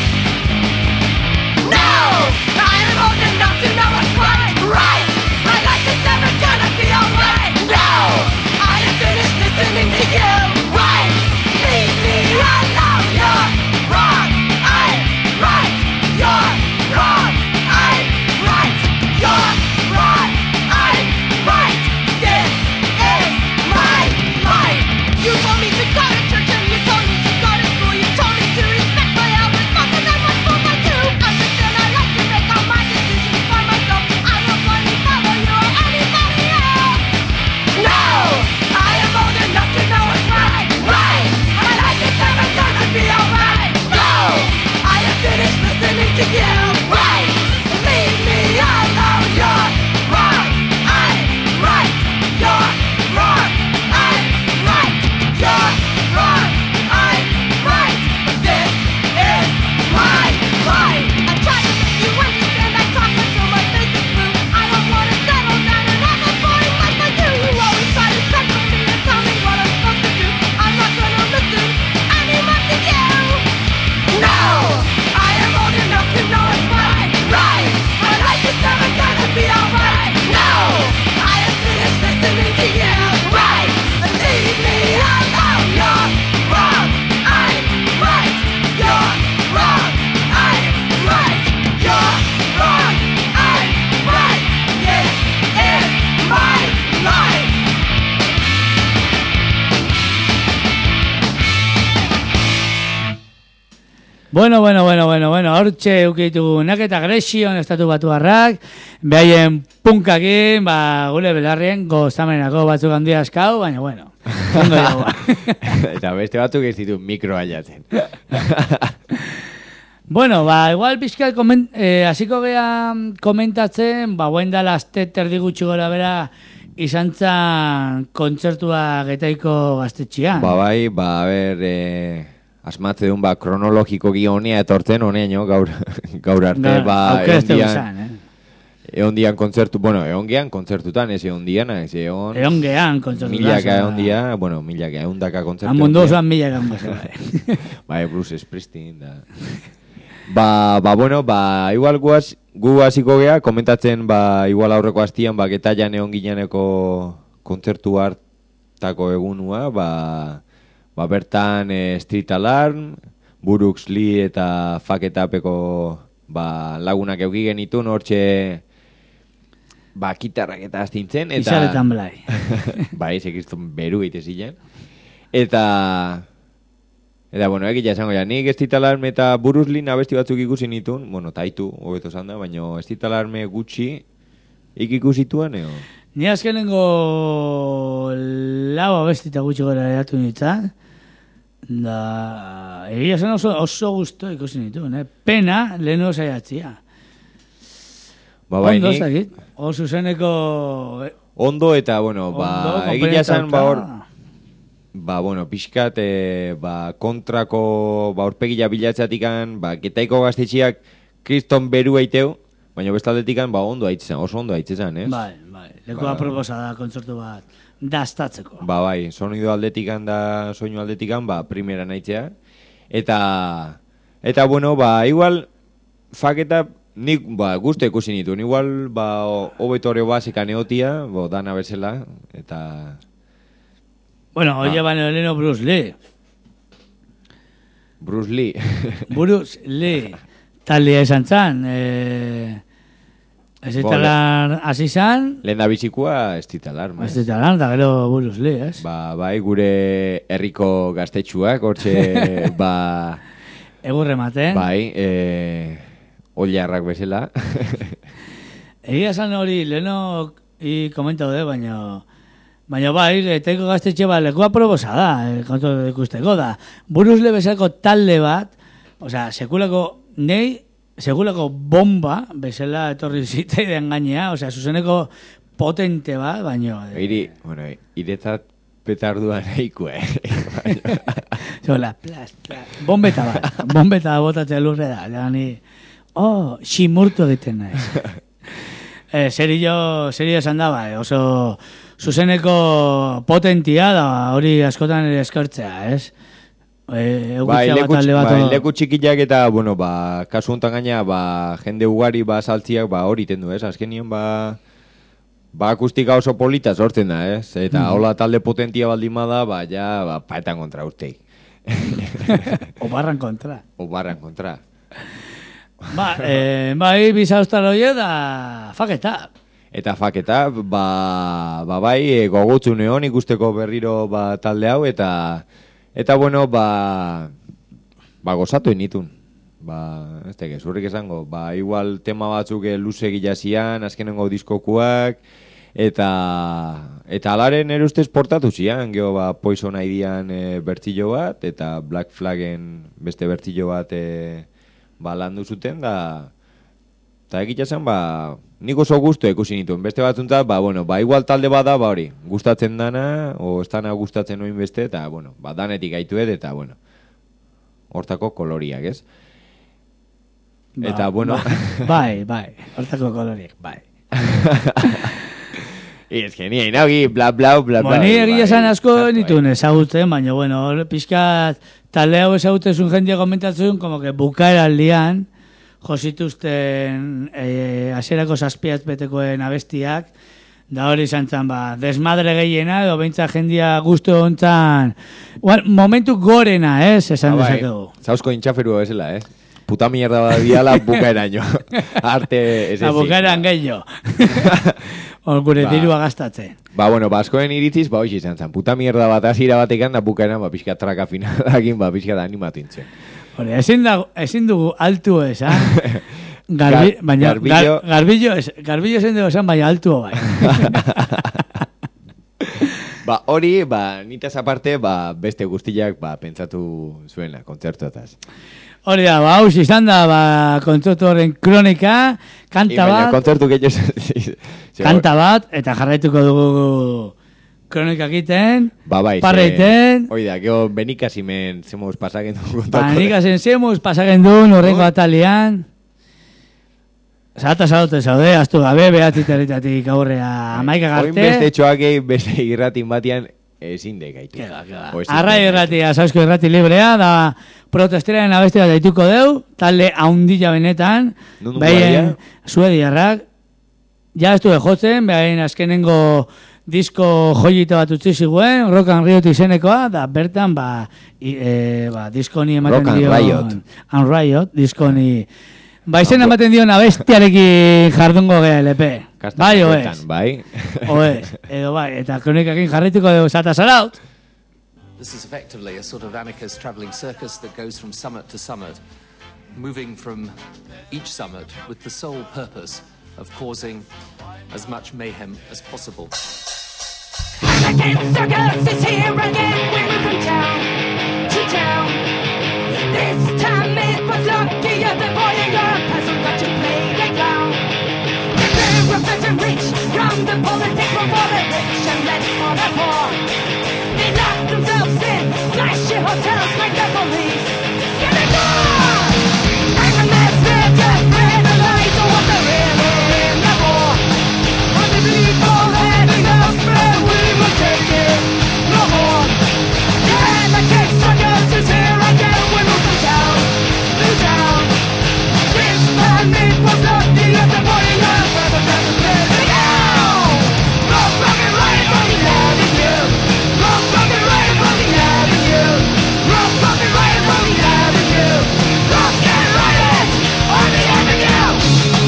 Speaker 4: No! I am old enough to know what's right, right! My life is never gonna be alright! No! I am finished listening to you, right! Leave me alone, you're wrong! I'm right! You're wrong! I'm right! You're wrong! I'm right! This is my life! You told me to go to church and you told me to go to school. You told me to respect my elders, but then I was told I do. Understand I like to make all my decisions for myself. I won't blindly follow you or anybody else. No, I am old enough to know what's right, right. My life is never gonna be alright. No, I am finished listening to you, right. Leave me alone. You're wrong. I'm right. You're wrong. I'm right. You're wrong. I'm right. This is my life. I try to make you understand. I talk until my face is blue. I don't wanna settle down and have a boring life like you. You always try to censor me and tell me what I'm supposed to do. I'm not gonna listen anymore to you. No, I am old enough to know it's right, right. My life is never gonna be alright. No, I am finished listening to you, right. Leave me alone. You're wrong. I'm right. You're wrong. I'm right. You're wrong. I'm right. This is my life.
Speaker 2: Bueno, bueno, bueno, bueno, bueno, hortxe eukitugu nak eta agresion estatu batu harrak, behaien punkakin, ba, gule belarrien gozamenako batzuk handia askau, baina, bueno, zengo dugu.
Speaker 3: Eta beste batzuk ez ditu mikroa jatzen.
Speaker 2: Bueno, ba, igual pixkat koment, eh, hasiko gea komentatzen, ba, guen dala azte terdi gutxi gora bera, izan zan kontzertua getaiko gaztetxian.
Speaker 3: Ba bai, ba, a ber, e, asmatze duen, ba, kronologiko gionea etortzen honeño, gaur, gaur arte,
Speaker 2: Ga-
Speaker 3: ba,
Speaker 2: aukerazte
Speaker 3: egon dian,
Speaker 2: guzan, eh?
Speaker 3: egon dian kontzertu, bueno, egon gean kontzertutan, ez egon dian, ez egon...
Speaker 2: Egon gehan kontzertutan.
Speaker 3: Milaka egon dia, bueno, milaka, egon daka kontzertu.
Speaker 2: Han mundu
Speaker 3: egon dia.
Speaker 2: osoan milaka egon gazte.
Speaker 3: Bai, Bruce Springsteen, da... Ba, ba, bueno, ba, igual guaz, gu hasiko gea, komentatzen, ba, igual aurreko hastian, ba, Getaian egon gineneko kontzertu hartako egunua, ba, ba, bertan e, Street Alarm, Burux Lee eta Faketapeko ba, lagunak euki genitun, hortxe ba, kitarrak eta astintzen. Eta...
Speaker 2: Izaletan blai.
Speaker 3: Bai, sekizton beru egite ziren. Eta... Eta, bueno, egia esango ja, nik Street Alarm eta Buruz Lee abesti batzuk ikusi nitun, bueno, taitu, hobeto zanda, baina Street Alarm gutxi ik ikusituan, eo?
Speaker 2: Ni azkenengo lau abestita gutxi gora eratu nintzen, da, egia esan oso, oso gusto ikusi nituen, eh? Pena, lehenu saiatzia.
Speaker 3: Ba, bai,
Speaker 2: Ondo,
Speaker 3: nik...
Speaker 2: zakit, o zuzeneko...
Speaker 3: Ondo eta, bueno, ba, egia esan, ba, hor... Ba, bueno, pixkat, e, ba, kontrako, ba, horpegila bilatzatikan, ba, Getaiko gaztetxiak kriston beru eiteu, baina bestaldetikan, ba, ondo aitzezan, oso ondo aitzezan, ez?
Speaker 2: Bai, bai, lekoa ba, proposa da, kontzertu bat, daztatzeko.
Speaker 3: Ba, bai, sonido aldetikan da, soinu aldetikan, ba, primera naitzea, eta, eta, bueno, ba, igual, Faketa, nik, ba, guztu ikusi nituen, igual, ba, hobetore basika neotia, bo, dana bezala, eta...
Speaker 2: Bueno, hoy llevan el Leno Bruce Lee.
Speaker 3: Bruce Lee.
Speaker 2: Bruce Lee. Taldea esan zan. Eh, ez italar hasi zan.
Speaker 3: Lehen da bizikua ez italar.
Speaker 2: Ez italar, da gero Bruce Lee, ez?
Speaker 3: Ba, bai, gure herriko gaztetxuak, hortxe, ba...
Speaker 2: Egurre maten.
Speaker 3: Bai, eh, oliarrak bezala.
Speaker 2: Egia esan hori, Leno i komentau de, baina... Baina bai, Getaiko gaztetxe bat lekua proposa da, eh, kontu ikusteko da. Buruz bezalako talde bat, osea, sekulako, nei, sekulako bomba, bezala etorri ziteiden gainea, osea, zuzeneko potente bat, baina...
Speaker 3: Eh. Iri, bueno, iretzat petardua nahiko, eh?
Speaker 2: Zola, plas, plas, bombeta bat, bombeta botatzea lurre da, gani, oh, ximurtu egiten naiz. eh, serio, serio esan da, bai, oso... Zuzeneko potentia da, hori askotan ere eskartzea, ez? E,
Speaker 3: bai, leku, bai, leku txikiak eta, bueno, ba, kasu honetan gaina, ba, jende ugari, ba, saltziak, ba, hori tendu, ez? Azkenien, ba, ba, akustika oso polita sortzen da, ez? Eta, mm. hola talde potentia baldin bada, ba, ja, ba, paetan kontra urteik.
Speaker 2: Obarran kontra.
Speaker 3: Obarran kontra.
Speaker 2: Ba, eh, bai, bizaustar hori da, Faketa.
Speaker 3: Eta Faketa, ba, ba bai, e, gogotzu neon ikusteko berriro ba, talde hau, eta, eta bueno, ba, ba gozatu initun. Ba, ez teke, zurrik esango, ba, igual tema batzuk luze gilazian, azkenengo diskokuak, eta, eta alaren ere ustez portatu zian, geho, ba, Poison Idian e, bertzillo bat, eta Black Flaggen beste bertzillo bat e, ba, landu zuten, da, eta egitea zen, ba, nik oso gustu ikusi nituen. Beste batzuntzat, ba, bueno, ba, igual talde bada, ba, hori, gustatzen dana, o estana gustatzen oin beste, eta, bueno, ba, danetik gaituet, eta, bueno, hortako koloriak, ez?
Speaker 2: Ba,
Speaker 3: eta, bueno...
Speaker 2: Ba, bai, bai, hortako koloriak, bai.
Speaker 3: I, ez que nien, haugi, bla, bla, bla, bla...
Speaker 2: Ni egia zan asko nituen ezagutzen, baina, bueno, pixkat talde hau ezagutzen jendia komentatzen, como que bukaera aldian, josituzten eh, aserako zazpiat betekoen abestiak, da hori izan zan, ba, desmadre gehiena, edo beintza jendia guztu ontzan, well, momentu gorena, ez, esan
Speaker 3: ah,
Speaker 2: dezakegu.
Speaker 3: Zauzko intxaferua bezala, eh? Puta mierda bat diala bukaeraino. Arte, ez ez.
Speaker 2: Bukaeran gehiago. Hor gure ba, dirua gastatzen.
Speaker 3: Ba, bueno, baskoen iritziz, ba, hoxe izan zan. Puta mierda bat azira batekan, da bukaeran, ba, pixka traka finalakin, ba, pixka da animatintzen.
Speaker 2: Hore, ezin, dago, ezin dugu altu ez, ha? Garbi, Gar, baina, garbillo, gar, garbillo, ez, garbillo zen dugu esan, baina altu bai.
Speaker 3: Ba, hori, ba, nitaz aparte, ba, beste guztiak, ba, pentsatu zuena, kontzertuataz.
Speaker 2: Hori da, ba, haus izan da, ba, kontzertu horren kronika, kanta bat,
Speaker 3: kontzertu gehiago...
Speaker 2: kanta bat, eta jarraituko dugu kronika egiten,
Speaker 3: ba, bai,
Speaker 2: parreiten...
Speaker 3: Oida, geho, benikasimen zemuz pasagendu.
Speaker 2: Benikasen zemuz pasagendu, horrengo atalian... Zata zaute zaude, aztu gabe, behatziterritatik aurrea amaika garte.
Speaker 3: Oin beste txoakei, beste irratin batian ezin de gaitu.
Speaker 2: Arrai irratia, sausko irrati librea, da protesteren abesti bat daituko deu, talde haundila benetan,
Speaker 3: Nundu
Speaker 2: behaien
Speaker 3: gaia?
Speaker 2: suediarrak, ja ez du jotzen, behaien azkenengo disko joyita bat utzi ziguen, Rock and Riot izenekoa, da bertan, ba, i, e, ba diskoni ematen
Speaker 3: Rock and
Speaker 2: dion...
Speaker 3: Riot.
Speaker 2: And Riot, diskoni... Ba, izen ematen dion abestiarekin jardungo geha L P. Bai, o ez?
Speaker 3: Bai.
Speaker 2: O ez, edo bai, eta kronikakin jarrituko dugu zata zaraut.
Speaker 8: This is effectively a sort of anarchist travelling circus that goes from summit to summit, moving from each summit with the sole purpose of causing as much mayhem as possible.
Speaker 4: Anarchist circus is here again. We move from town to town. This time it was lucky the boy and girl person got to play the clown. The bureaucrats are rich, from the politics for the rich and less for the poor. They lock themselves in flashy hotels like the police. Get it more! I'm a mess, they're just spread the lies of what they're really in the war. When the people having a spread, we will take it no more. The anarchist circus is here again. We move from town to town. This time it was lucky at the morning of the present day. Rock, rock and riot on the avenue. Rock, rock and riot on the avenue. Rock, rock and riot on the avenue. Rock and riot on the avenue.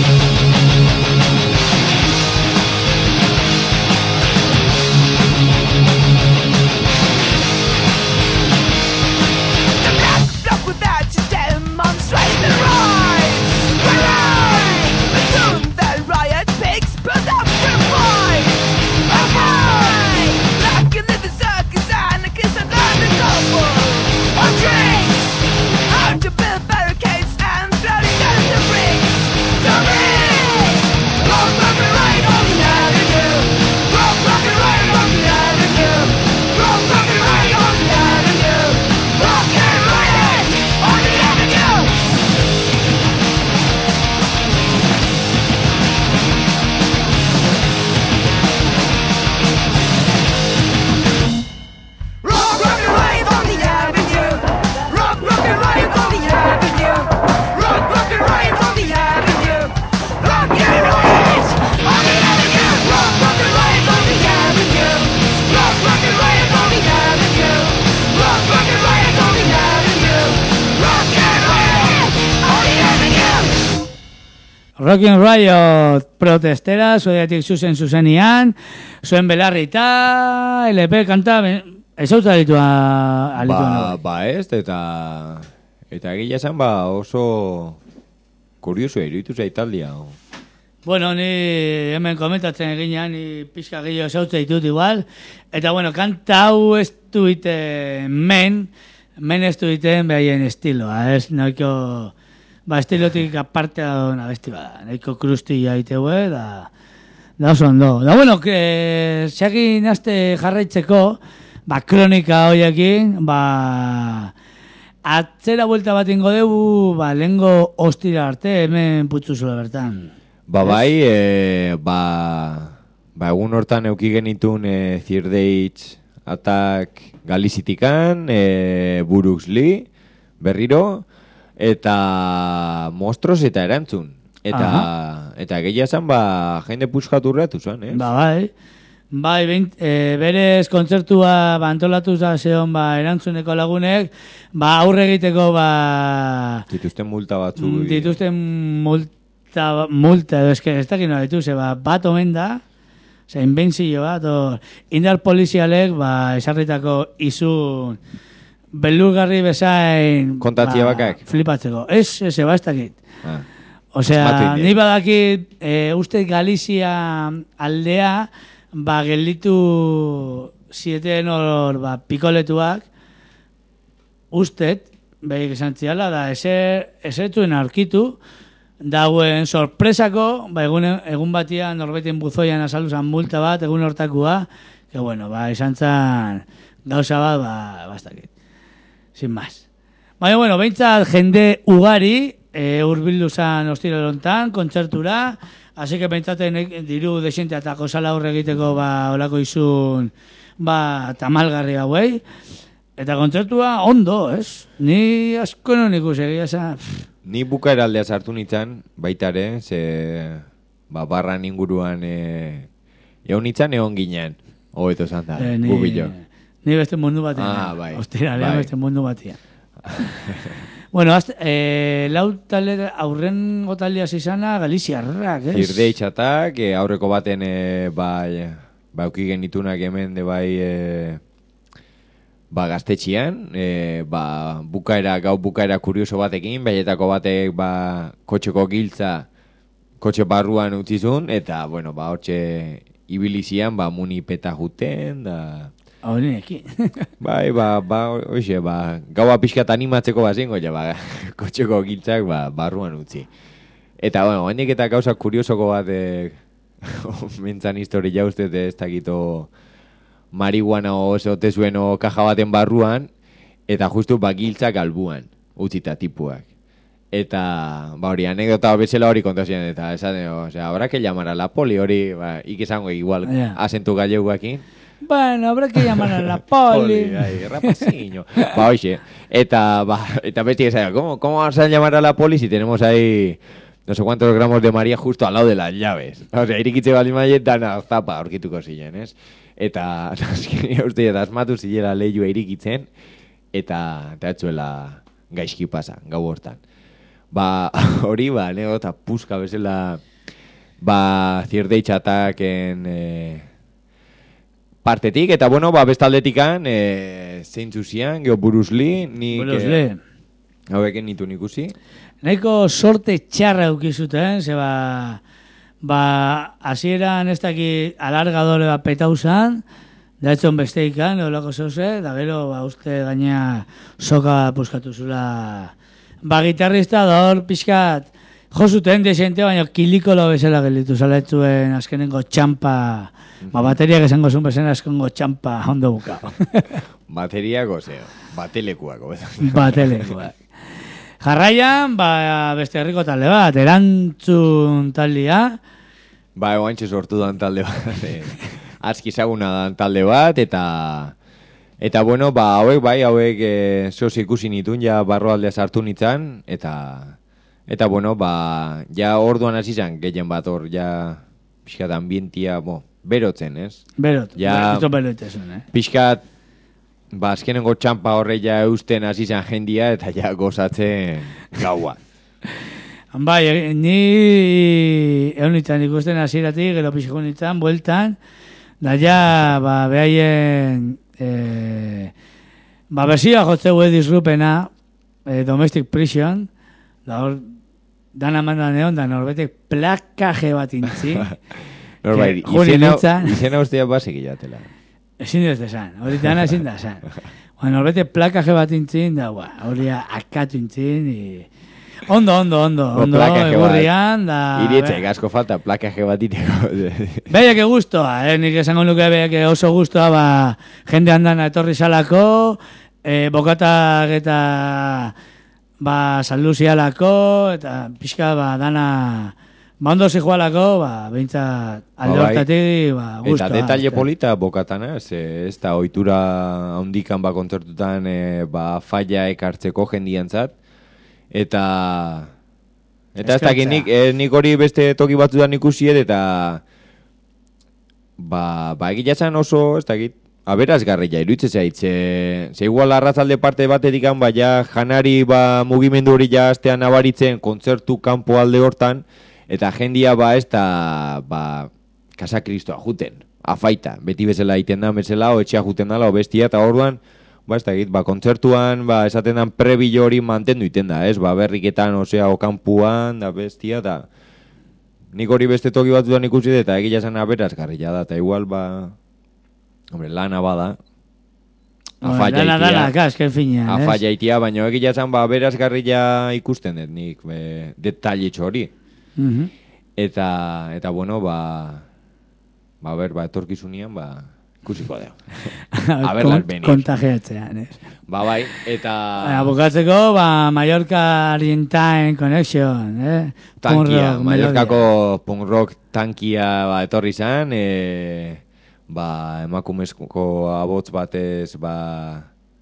Speaker 4: The black bloc without to demonstrate the rights. We're right. But soon the riot pigs put up their fight. A fight. Black and in the circus, anarchists are learning double. On drinks. How to build barricades and floating down the bricks. To me. Rock, rock and riot on the avenue. Rock, rock and riot on the avenue. Rock, rock and riot on the avenue. Rock and riot on the avenue. Rock, rock and riot on the avenue. Rock, rock and riot on the avenue. Rock, rock and riot on the avenue. Rock and riot on the avenue. Rock, rock and riot on the avenue. Rock, rock and riot on the avenue. Rock, rock and riot on the avenue. Rock and riot on the avenue.
Speaker 2: Rock and Riot protestera, zuediatik zuzen zuzenian, zuen belarri eta L P kanta, ez hau zalitua
Speaker 3: Ba, ba ez, eta eta egia esan ba oso kurioso iruditu zaitaldia.
Speaker 2: Bueno, ni hemen komentatzen eginean, ni pixka gehiago zautze ditut igual, eta bueno, kanta hau ez duite men, men ez duiten behaien estiloa, ez nahiko, ba estilotik aparte da una besti ba, nahiko krustilla iteue, da, da oso ondo. Da bueno, que, seakin aste jarraitzeko, ba kronika hoiekin, ba, atzera buelta bat ingo dugu, ba, lehengo ostira arte, hemen putzuzula bertan.
Speaker 3: Ba bai, e, ba, ba egun hortan euki genitun e, Third Age Attack Galizitikan, e, Burux Lee, berriro, eta Monstros eta Erantzun. Eta,
Speaker 2: Aha.
Speaker 3: eta gehiago esan, ba, jende puskatu urreatu zuen, eh?
Speaker 2: Ba bai, bai, behin, e, berez kontzertua ba, antolatu zeon ba, Erantzuneko lagunek, ba aurre egiteko ba...
Speaker 3: Dituzten multa batzu.
Speaker 2: Mm, dituzten multa, multa, edo eske, ez dakit nola dituz, ba, bat omen da, oza, inbenzio bat, o, indar polizialek, ba, esarritako izun, belurgarri bezain...
Speaker 3: Kontatzia
Speaker 2: ba,
Speaker 3: bakak?
Speaker 2: Flipatzeko. Ez, ez, ba, ez dakit.
Speaker 3: Ah.
Speaker 2: Osea,
Speaker 3: Esmatu
Speaker 2: ni badakit, e, uste Galizia aldea, ba, gelditu zieten hor, ba, pikoletuak, ustet, behik esan ziala, da, ezer, ezertuen aurkitu, dauen sorpresako, ba, egun, egun batian norbeten buzoian azaluzan multa bat, egun hortakua, que bueno, ba, esan zan gauza bat, ba, bastakit. Sin más. Baina, bueno, behintzat jende ugari, e, urbildu zan ostiralontan, kontzertura, así que pentsaten diru desiente eta kozala horre egiteko ba, olako izun ba, tamalgarri hauei. Eta kontzertua ondo, ez? Ni asko non ikusi egia esan.
Speaker 3: Ni bukaera aldea sartu nintzen, baita ere, ze ba, barran inguruan e, egon nintzen, egon ginen. Hobeto esan da,
Speaker 2: Eh, ni,
Speaker 3: gubillo.
Speaker 2: ni beste mundu batean.
Speaker 3: Ah, bai.
Speaker 2: Ostera,
Speaker 3: Bai.
Speaker 2: beste mundu batean. Bueno, azte, eh, lau talde aurren gotaldia zizana Galiziarrak, ez?
Speaker 3: Zirdeitxatak, e, aurreko baten e, bai, ba, auki genitunak hemen de bai e, ba, gaztetxian, e, ba, bukaera, gau bukaera kurioso batekin, baietako batek ba, kotxeko giltza kotxe barruan utzizun, eta, bueno, ba, hortxe ibilizian, ba, muni peta juten, da...
Speaker 2: Horinekin.
Speaker 3: Bai, ba, ba, oixe, ba, gaua pixkat animatzeko bazengo, ja, ba, kotxeko giltzak, ba, barruan utzi. Eta, bueno, hendik eta gauza kuriosoko bat, e, mentzan historia uste, ez dakito marihuana oso tezuen o kaja baten barruan, eta justu, ba, giltzak albuan, utzita tipuak. Eta, ba, hori, anekdota bezala hori kontazien, eta esaten, o sea, habrá que llamar a la poli, hori, ba, ikizango igual,
Speaker 2: Yeah.
Speaker 3: asentu galleuakin.
Speaker 2: Bueno, habrá que llamar a la poli.
Speaker 3: Ay, rapaciño. Ba, oye, eta, ba, eta beti esa, ¿cómo, ¿cómo vas a llamar a la poli si tenemos ahí no sé cuántos gramos de María justo al lado de las llaves? O sea, irikitze bali maiet dana zapa aurkituko ziren, ez? Eta, azkenean uste, eta asmatu zilera lehioa irikitzen, eta, eta etzuela gaizki pasa, gau hortan. Ba, hori, ba, anekdota puska bezala, ba, zirdeitxataken... Eh, partetik, eta bueno, ba, bestaldetikan, e, zeintzu zian, geho Bruce Lee, nik...
Speaker 2: Bruce Lee.
Speaker 3: Haueken nitu ikusi.
Speaker 2: Nahiko sorte txarra eukizuten, ze ba... Ba, hasieran ez daki alargadore bat petau zan, da etxon besteikan, eolako zeuze, da gero, ba, uste gaina soka puskatu zula... Ba, gitarrista da hor pixkat, jo zuten desente, baina kilikolo bezala gelitu zaletzuen azkenengo txampa... Ba, bateriak esango zuen bezen askongo txampa ondo bukao.
Speaker 3: Bateriak, ozeo, batelekuako.
Speaker 2: Batelekuak. Jarraian, ba, beste herriko talde bat, erantzun taldea.
Speaker 3: Ba, oantxe sortu dan talde bat. Eh, aski zaguna dan talde bat, eta... Eta, bueno, ba, hauek, bai, hauek eh, zoz ikusi nitun, ja barroaldea sartu nintzen, eta... Eta, bueno, ba, ja orduan hasi zan, gehien bat hor, ja... Pixkat ambientia, bo, berotzen, ez?
Speaker 2: Berot,
Speaker 3: ja,
Speaker 2: ito beroitezen, eh?
Speaker 3: Pixkat, ba, azkenengo txampa horre ja eusten hasi zan jendia, eta ja gozatzen gaua.
Speaker 2: Bai, ni egon nintzen ikusten hasieratik, gero pixko nintzen, bueltan, da ja, ba, behaien, eh, ba, berzioa jotzeu edizrupena, eh, Domestic Prison, da hor, dana mandan egon, da norbetek plakaje bat intzi.
Speaker 3: Norbait, izena, izena ustea basik ilatela.
Speaker 2: Ezin dut esan, hori dana ezin da esan. Bueno, norbetek plakaje bat intzin, da, ba, hori akatu intzin, y... Ondo, ondo, ondo, ondo, egurrian, da...
Speaker 3: Irietxe, asko falta, plakaje bat iteko.
Speaker 2: Behiak gustoa, eh? Nik esango nuke behiak oso gustoa, ba, jende handana etorri salako, eh, bokatak eta... Ba, salduzialako, eta pixka, ba, dana... Ba, ondo zijoalako, ba, behintzat alde hortatik, ba, guztua.
Speaker 3: Eta detalle polita bokatana, ez, ez da ohitura handikan ba kontzertutan e, ba, falla ekartzeko jendiantzat. Eta... Eta ez dakit nik, e, nik hori beste toki batzutan ikusiet, eta... Ba, ba egilatzen oso, ez dakit, aberazgarria iruditzen zait, ze, ze igual arrazalde parte batetik ba, ja, janari ba, mugimendu hori ja astean nabaritzen kontzertu kanpo alde hortan, eta jendia ba ez da ba, Casa Kristoa juten, afaita, beti bezala egiten da, bezala, o etxea juten dala, o bestia, eta orduan, ba ez da egit, ba, kontzertuan, ba, esaten dan prebillo hori mantendu iten da, ez, ba, berriketan, osea, o kanpuan, da bestia, eta nik hori beste toki batzutan ikusi dut, eta egila zen aberazgarria da, eta igual, ba... Hombre, lana bada.
Speaker 2: Afalla itia. Lana dana, kasken finean, ez?
Speaker 3: Afalla itia, baina egia zan, ba, berazgarria ikusten dut nik, be, detallitxo hori.
Speaker 2: Uh -huh.
Speaker 3: Eta, eta, bueno, ba, ba, ber, ba, etorkizunian, ba, ikusiko deo. A ber, las venir.
Speaker 2: Kontagiatzean, ez?
Speaker 3: Ba, bai, eta...
Speaker 2: Bukatzeko, ba, Mallorca Argentine Connection, eh?
Speaker 3: Tankia, Mallorcako punk rock tankia, ba, etorri zan, eh... ba, emakumezko abotz batez, ba,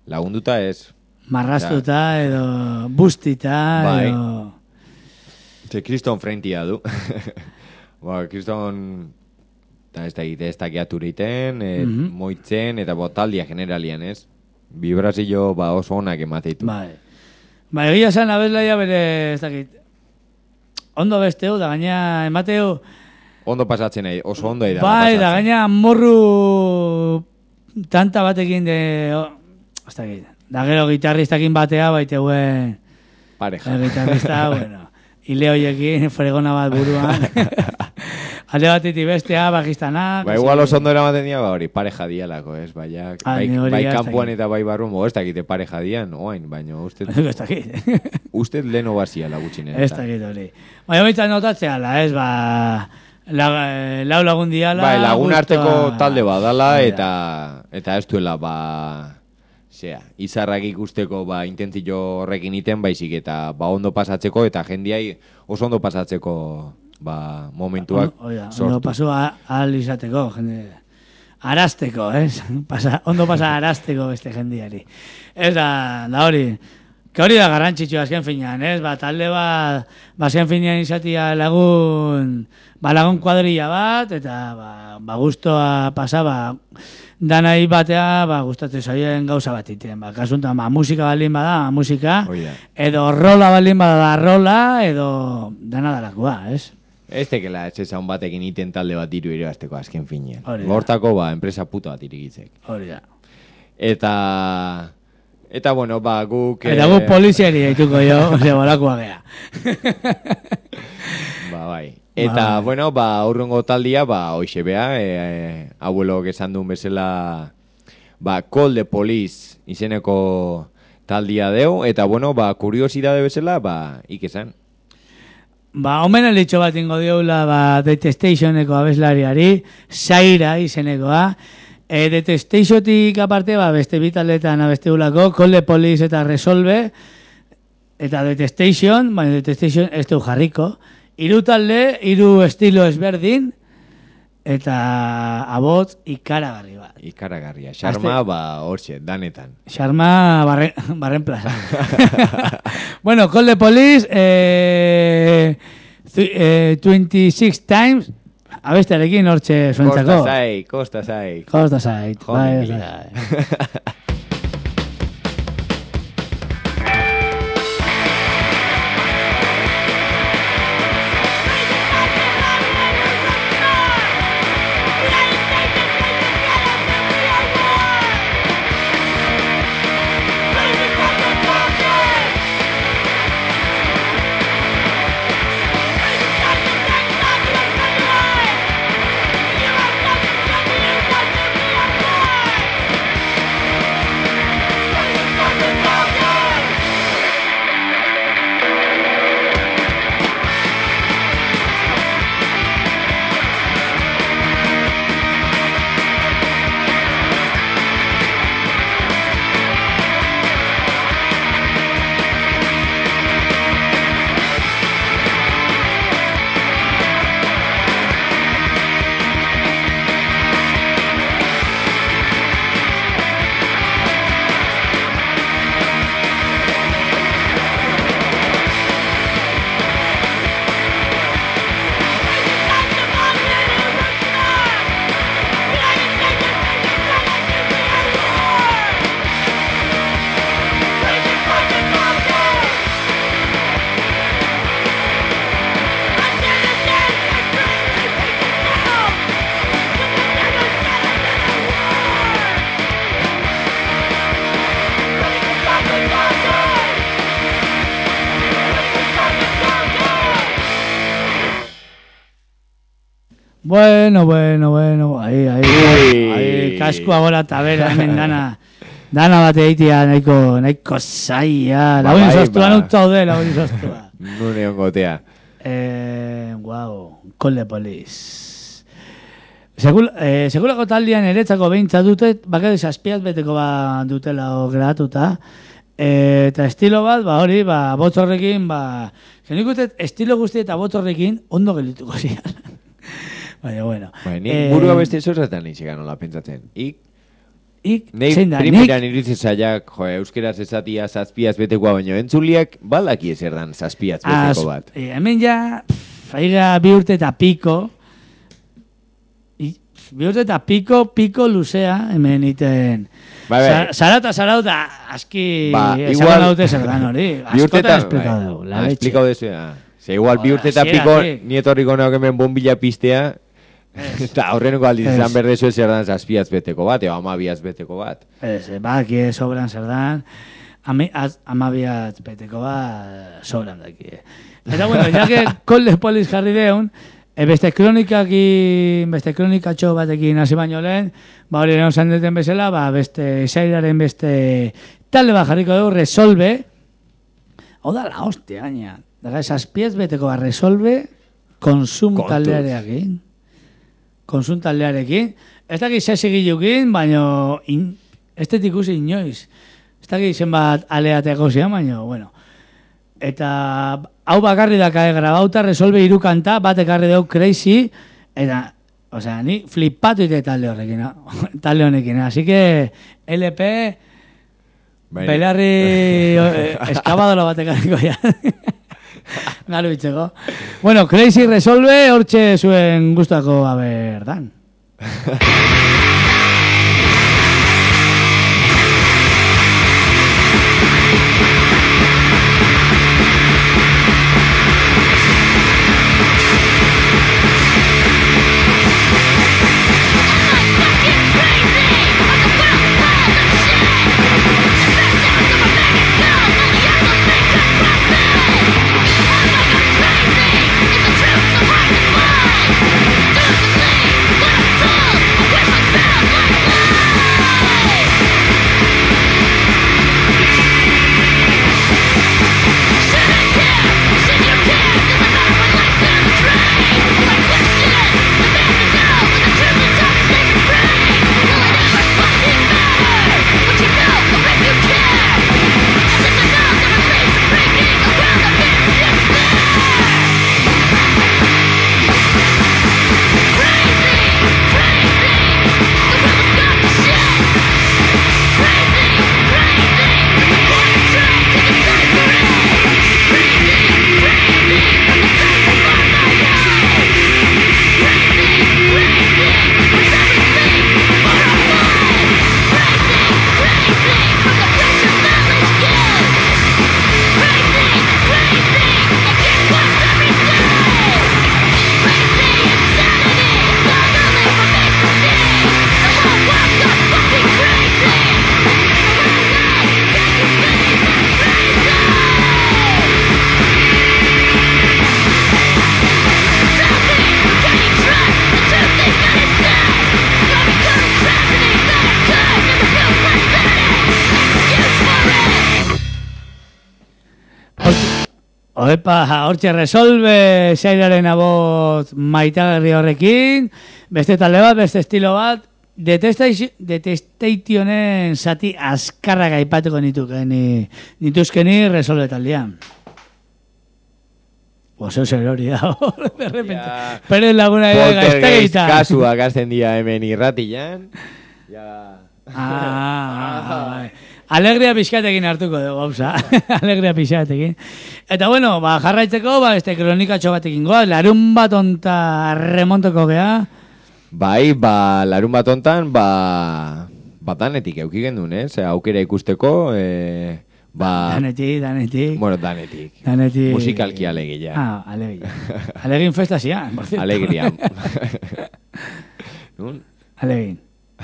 Speaker 3: lagunduta ez.
Speaker 2: Marrastuta edo bustita
Speaker 3: bai.
Speaker 2: edo...
Speaker 3: Ze kriston frentia du. Ba, kriston... Eta ez da egite, ez da geaturiten, e, mm -hmm. moitzen, eta botaldia generalian, ez? Vibrazio ba oso onak emateitu.
Speaker 2: Bai. Ba, egia zen abeslaia bere, ez dakit, ondo besteu, da gaina emateu...
Speaker 3: Ondo pasatzen nahi, oso ondo edala
Speaker 2: bai,
Speaker 3: pasatzen.
Speaker 2: Da gaina morru tanta batekin de... Oh, ez dakit, da gero gitarristakin batea baiteuen...
Speaker 3: Pareja.
Speaker 2: Gitarrista, bueno, hile hoiekin fregona bat buruan... Alde batetik bestea, bakistana...
Speaker 3: Ba, igual oso ondo eramaten dira, ba, hori, pareja dialako, ez? Baina,
Speaker 2: ah,
Speaker 3: bai,
Speaker 2: hori
Speaker 3: bai
Speaker 2: ez
Speaker 3: kanpoan
Speaker 2: dakit.
Speaker 3: eta bai barruan, bo, ez dakite pareja dian, oain, baina uste...
Speaker 2: Ez dakit.
Speaker 3: Uste leno bazia lagutxinen.
Speaker 2: Ez dakit hori. Baina baita notatzea, la, ez, ba... La, lau lagun diala...
Speaker 3: Bai, lagun
Speaker 2: gustoa...
Speaker 3: arteko talde badala, eta, eta ez duela, ba... Zea, izarrak ikusteko, ba, intentzio horrekin iten, baizik, eta, ba, ondo pasatzeko, eta jendiai oso ondo pasatzeko... ba, momentuak
Speaker 2: on, oia,
Speaker 3: sortu.
Speaker 2: Ondo paso ahal izateko, jende... Arazteko, ez? Pasa, ondo pasa arazteko beste jendiari. Ez da, da hori... Que hori da garrantzitsua azken finean, ez? Ba, talde bat, ba, azken finean izatia lagun... Ba, lagun kuadrilla bat, eta, ba, ba gustoa pasa, ba... Danai batea, ba, gustatzen zaien gauza bat iten. Ba, kasuntan, ba, musika baldin bada, musika...
Speaker 3: Oida.
Speaker 2: Edo rola baldin bada da rola, edo dana dalakoa, ez?
Speaker 3: Ez tekela ez esan batekin iten talde bat diru irabazteko azken finean.
Speaker 2: Hori da.
Speaker 3: Hortako, ba, enpresa puta bat irigitzek.
Speaker 2: Hori da.
Speaker 3: Eta... Eta, bueno, ba, guk...
Speaker 2: Eta guk poliziari haituko jo, ze bolakoa gea.
Speaker 3: Ba, bai. Eta,
Speaker 2: ba,
Speaker 3: bueno, ba, aurrengo taldia, ba, hoxe bea, e, e, abuelok esan duen bezala, ba, Call the Police izeneko taldia deu, eta, bueno, ba, kuriosidade bezala, ba, ikesan.
Speaker 2: Ba, omen elitxo bat ingo dioula, ba, Detestationeko abeslariari, Zaira izenekoa, e, Detestationetik aparte, ba, beste bitaletan abesteulako, Call the Police eta Resolve, eta Detestation, baina Detestation ez du jarriko, hiru talde, hiru estilo ezberdin, eta abot ikaragarri bat.
Speaker 3: Ikaragarria. Xarma, ba, horxe, danetan.
Speaker 2: Xarma barren, barren plaza. Bueno, Call the Police, eh, eh, twenty-six times, abestearekin hortxe zuentzako.
Speaker 3: Kosta zai, kosta zai.
Speaker 2: Kosta zai. Bai,
Speaker 3: Bai,
Speaker 2: Bueno, bueno, bueno, ahí, ahí, ahí, kaskua gora eta bera, hemen dana, dana bat eitia nahiko, nahiko zaia,
Speaker 3: Ba,
Speaker 2: lagun
Speaker 3: bai,
Speaker 2: sostua,
Speaker 3: ba.
Speaker 2: nautaude, lagun sostua.
Speaker 3: Nune ongotea.
Speaker 2: Eh, wow, Call the Police. Segul, eh, segulako taldean eretzako behintza dute, bakar zazpiat beteko ba dutela o gratuta. Eh, eta estilo bat, ba hori, ba, botzorrekin, ba, zenikutet estilo guzti eta botzorrekin ondo gelituko zian. Baina, bueno.
Speaker 3: Bai, nik
Speaker 2: Eh,
Speaker 3: burua beste zorretan nintxegan nola pentsatzen. Ik,
Speaker 2: ik,
Speaker 3: Nei
Speaker 2: zein da,
Speaker 3: primeran
Speaker 2: nik,
Speaker 3: iritzi zaiak, jo, euskeraz esatia zazpiaz betekoa baino entzuliak balaki ezer dan zazpiaz beteko
Speaker 2: az,
Speaker 3: bat.
Speaker 2: e, hemen ja, pff, aiga bi urte eta piko, i, bi urte eta piko, piko luzea, hemen iten,
Speaker 3: Bai, bai.
Speaker 2: Zara eta zarau da, aski,
Speaker 3: Ba,
Speaker 2: esan
Speaker 3: igual-
Speaker 2: naute zer dan hori,
Speaker 3: Bi urte
Speaker 2: askotan
Speaker 3: eta-
Speaker 2: esplikau
Speaker 3: bai.
Speaker 2: dugu, la
Speaker 3: Ah,
Speaker 2: leche.
Speaker 3: esplikau dezu, ah. Ze igual bi
Speaker 2: Joder,
Speaker 3: urte eta piko
Speaker 2: hasieratik.
Speaker 3: nietorriko nauk hemen bombilla pistea, eta horreneko aldiz
Speaker 2: Ez.
Speaker 3: izan berdezu zer dan zazpiaz beteko bat, eo amabiaz beteko bat.
Speaker 2: Ez, baki sobran zer dan, ami- az- amabiat beteko bat, sobran daki. Eta bueno, ya que kolde poliz jarri deun, e, beste kronikaki, beste kronikatxo batekin hasi baino lehen, ba hori egon zan deten bezala, ba beste sairaren beste talde bat jarriko dugu, Resolve, hau da la hostia, gaina. Daga, zazpiez beteko bat Resolve, konsum
Speaker 3: Kontuz.
Speaker 2: taldearekin. Konsum taldearekin. Ez dakit segilukin, baino in, ez dut ikusi inoiz. Ez dakit zenbat aleateko zian, baino, bueno. Eta hau bakarri daka grabauta Resolve hiru kanta, bat ekarri dugu Crazy, eta, osea, ni flipatu ite talde horrekin, no? talde honekin, así que L P
Speaker 3: Bai.
Speaker 2: belarri eh, eskabadora bat ekarriko ja. Garu bitxeko. Bueno, Crazy Resolve, hortxe zuen gustako haber dan. Oepa, hortxe Resolve sairaren abot maitagarri horrekin, beste talde bat, beste estilo bat, detesteitionen zati azkarrak aipatuko nitukeni, nituzkeni Resolve taldean. Oso zer hori da, de repente.
Speaker 3: Ja,
Speaker 2: Pero laguna de
Speaker 3: poltergeist
Speaker 2: gazteita.
Speaker 3: kasuak azten dira hemen irratian. Ja.
Speaker 2: Ah, bai. Alegria pixkatekin hartuko dugu, gauza. Alegria pixkatekin. Eta bueno, ba, jarraitzeko, ba, este kronikatxo batekin goa, larun bat onta remontoko gea.
Speaker 3: Bai, ba, larun bat ontan, ba, ba danetik euki gendun, eh? Ze aukera ikusteko, eh, ba...
Speaker 2: Danetik, danetik.
Speaker 3: Bueno, danetik.
Speaker 2: Danetik.
Speaker 3: Musikalki alegia.
Speaker 2: Ah, alegia. Alegin festa zian, por cierto.
Speaker 3: Alegria. Nun?
Speaker 2: Alegin.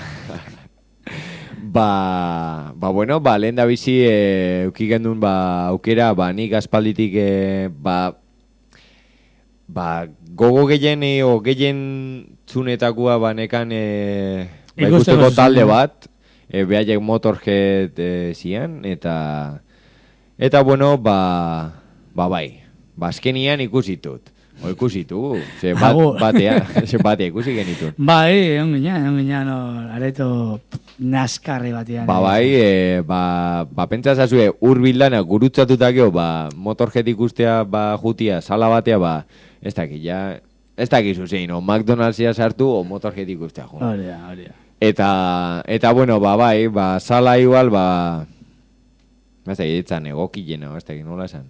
Speaker 3: Ba, ba, bueno, ba, lehen da bizi e, euki gendun, ba, aukera, ba, nik aspalditik, e, ba, ba, gogo gehien, e, o gehien zunetakua, ba, nekan, e, ba, ikusteko
Speaker 2: Ikusteko
Speaker 3: talde
Speaker 2: zuzen.
Speaker 3: bat, e, behaiek Motorhead e, zian, eta, eta, bueno, ba, ba, bai, ba, azkenian ikusitut. O ikusitu, ze bat,
Speaker 2: Agur.
Speaker 3: batea, ze batea ikusi genitun.
Speaker 2: Bai, egon ginean, egon ginean, no, areto naskarri batean.
Speaker 3: Ba bai, e, ba, ba pentsa zazue urbildana gurutzatutakeo, ba Motorhead ikustea, ba jutia, sala batea, ba ez dakit, ja, ez dakit zuzein, o McDonald'sia sartu, o Motorhead ikustea, jo.
Speaker 2: Hori da, hori da.
Speaker 3: Eta, eta bueno, ba, bai, ba, sala igual, ba, ez da, egitzen egokilena, ez da, nola esan.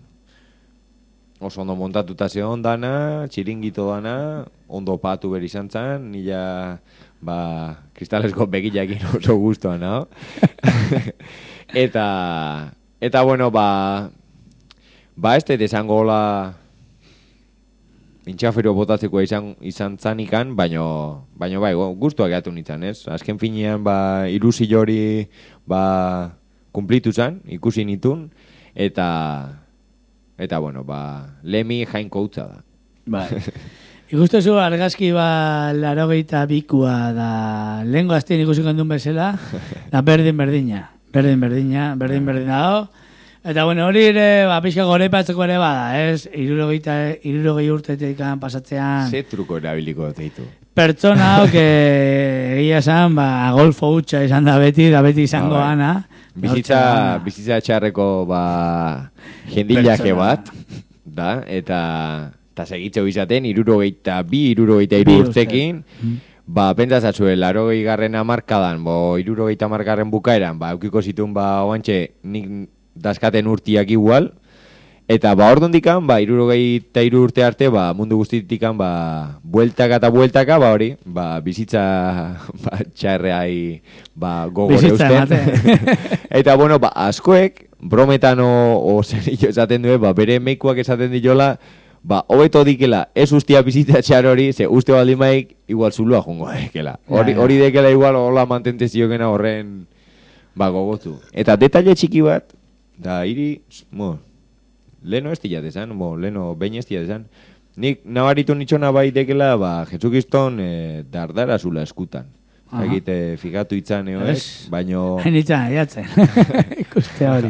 Speaker 3: Oso ondo montatuta zeon dana, txiringito dana, ondo patu beri izan zen, nila, ba, kristalesko begillakin oso guztua, no? eta, eta, bueno, ba, ba, ez da, esango hola, intxafero botatzeko izan, izan zanikan, baino, baino bai, guztua gehatu nintzen, ez? Azken finean, ba, ilusi hori, ba, kumplitu zen, ikusi nitun, eta, eta, bueno, ba, Lemi jainko utza da.
Speaker 2: Bai. Ikustezu argazki ba larogeita bikua da lehengo aztien ikusi kondun bezala, da berdin berdina, berdin berdina, berdin berdina da. Eta bueno, hori ere, ba, pixka goraipatzeko ere bada, ez? Irurogeita, irurogei urtetik pasatzean...
Speaker 3: Ze truko erabiliko deitu.
Speaker 2: Pertsona hau, egia esan, ba, golfo hutsa izan da beti, da beti izango
Speaker 3: ba,
Speaker 2: ana.
Speaker 3: Bizitza, bizitza txarreko, ba, jendilake bat, da, eta, eta segitzeu izaten, irurogeita bi, irurogeita iru urtekin, ba, pentsatzatxue, larogei garren amarkadan, bo, irurogeita amargarren bukaeran, ba, eukiko zituen, ba, oantxe, nik daskaten urtiak igual, eta ba ordundikan, ba irurogei eta hiru urte arte, ba mundu guztitikan, ba bueltaka eta bueltaka, ba hori, ba bizitza ba txarreai, ba gogor eusten. Eta bueno, ba askoek brometan o, o zerillo esaten due, ba bere meikuak esaten diola, ba hobeto dikela, ez ustia bizitza txar hori, ze uste baldin maik igual zulua jongo dekela. Hori hori dekela igual hola mantente ziokena horren ba gogotu. Eta detalle txiki bat, da hiri, mo, leno ez dira dezan, mo, leno behin ez dira dezan. Nik nabaritu nitxona bai dekela, ba, Jetzukiston e, dardara zula eskutan. Egite figatu itzan eoek, baino...
Speaker 2: Hain itzan, jatzen. Ikuste hori.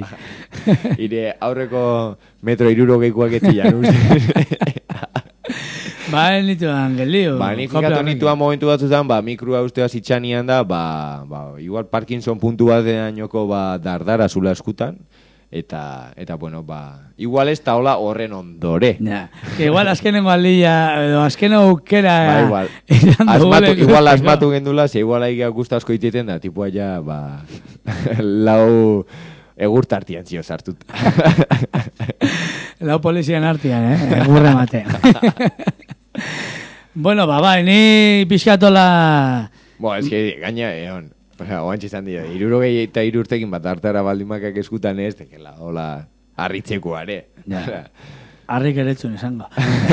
Speaker 3: Ire aurreko metro irurogeikoak etxilan, uste.
Speaker 2: Ba, nituan gelio.
Speaker 3: Ba, nik figatu nituan momentu batzutan, ba, mikrua ustea zitxanian da, ba, ba, igual Parkinson puntu bat denainoko, ba, dardara zula eskutan. Eta, eta bueno, ba, igual ez da hola horren ondore.
Speaker 2: Ja, que igual azkenengo aldia, edo azken aukera...
Speaker 3: Ba, igual. Asmatu, igual asmatu gendula, ze igual aiga gusta asko iteten da, tipua ja, ba, lau egurt artian zio sartut.
Speaker 2: Lau polizian artian, eh? Egurra mate. Bueno, ba, bai, ni pixkatola...
Speaker 3: Bo, ez que gaina, egon... Oantxe izan dira, irurogei eta irurtekin bat hartara baldimakak eskutan ez, tekela, hola, harritzeko are.
Speaker 2: Ja, harrik eretzun izango.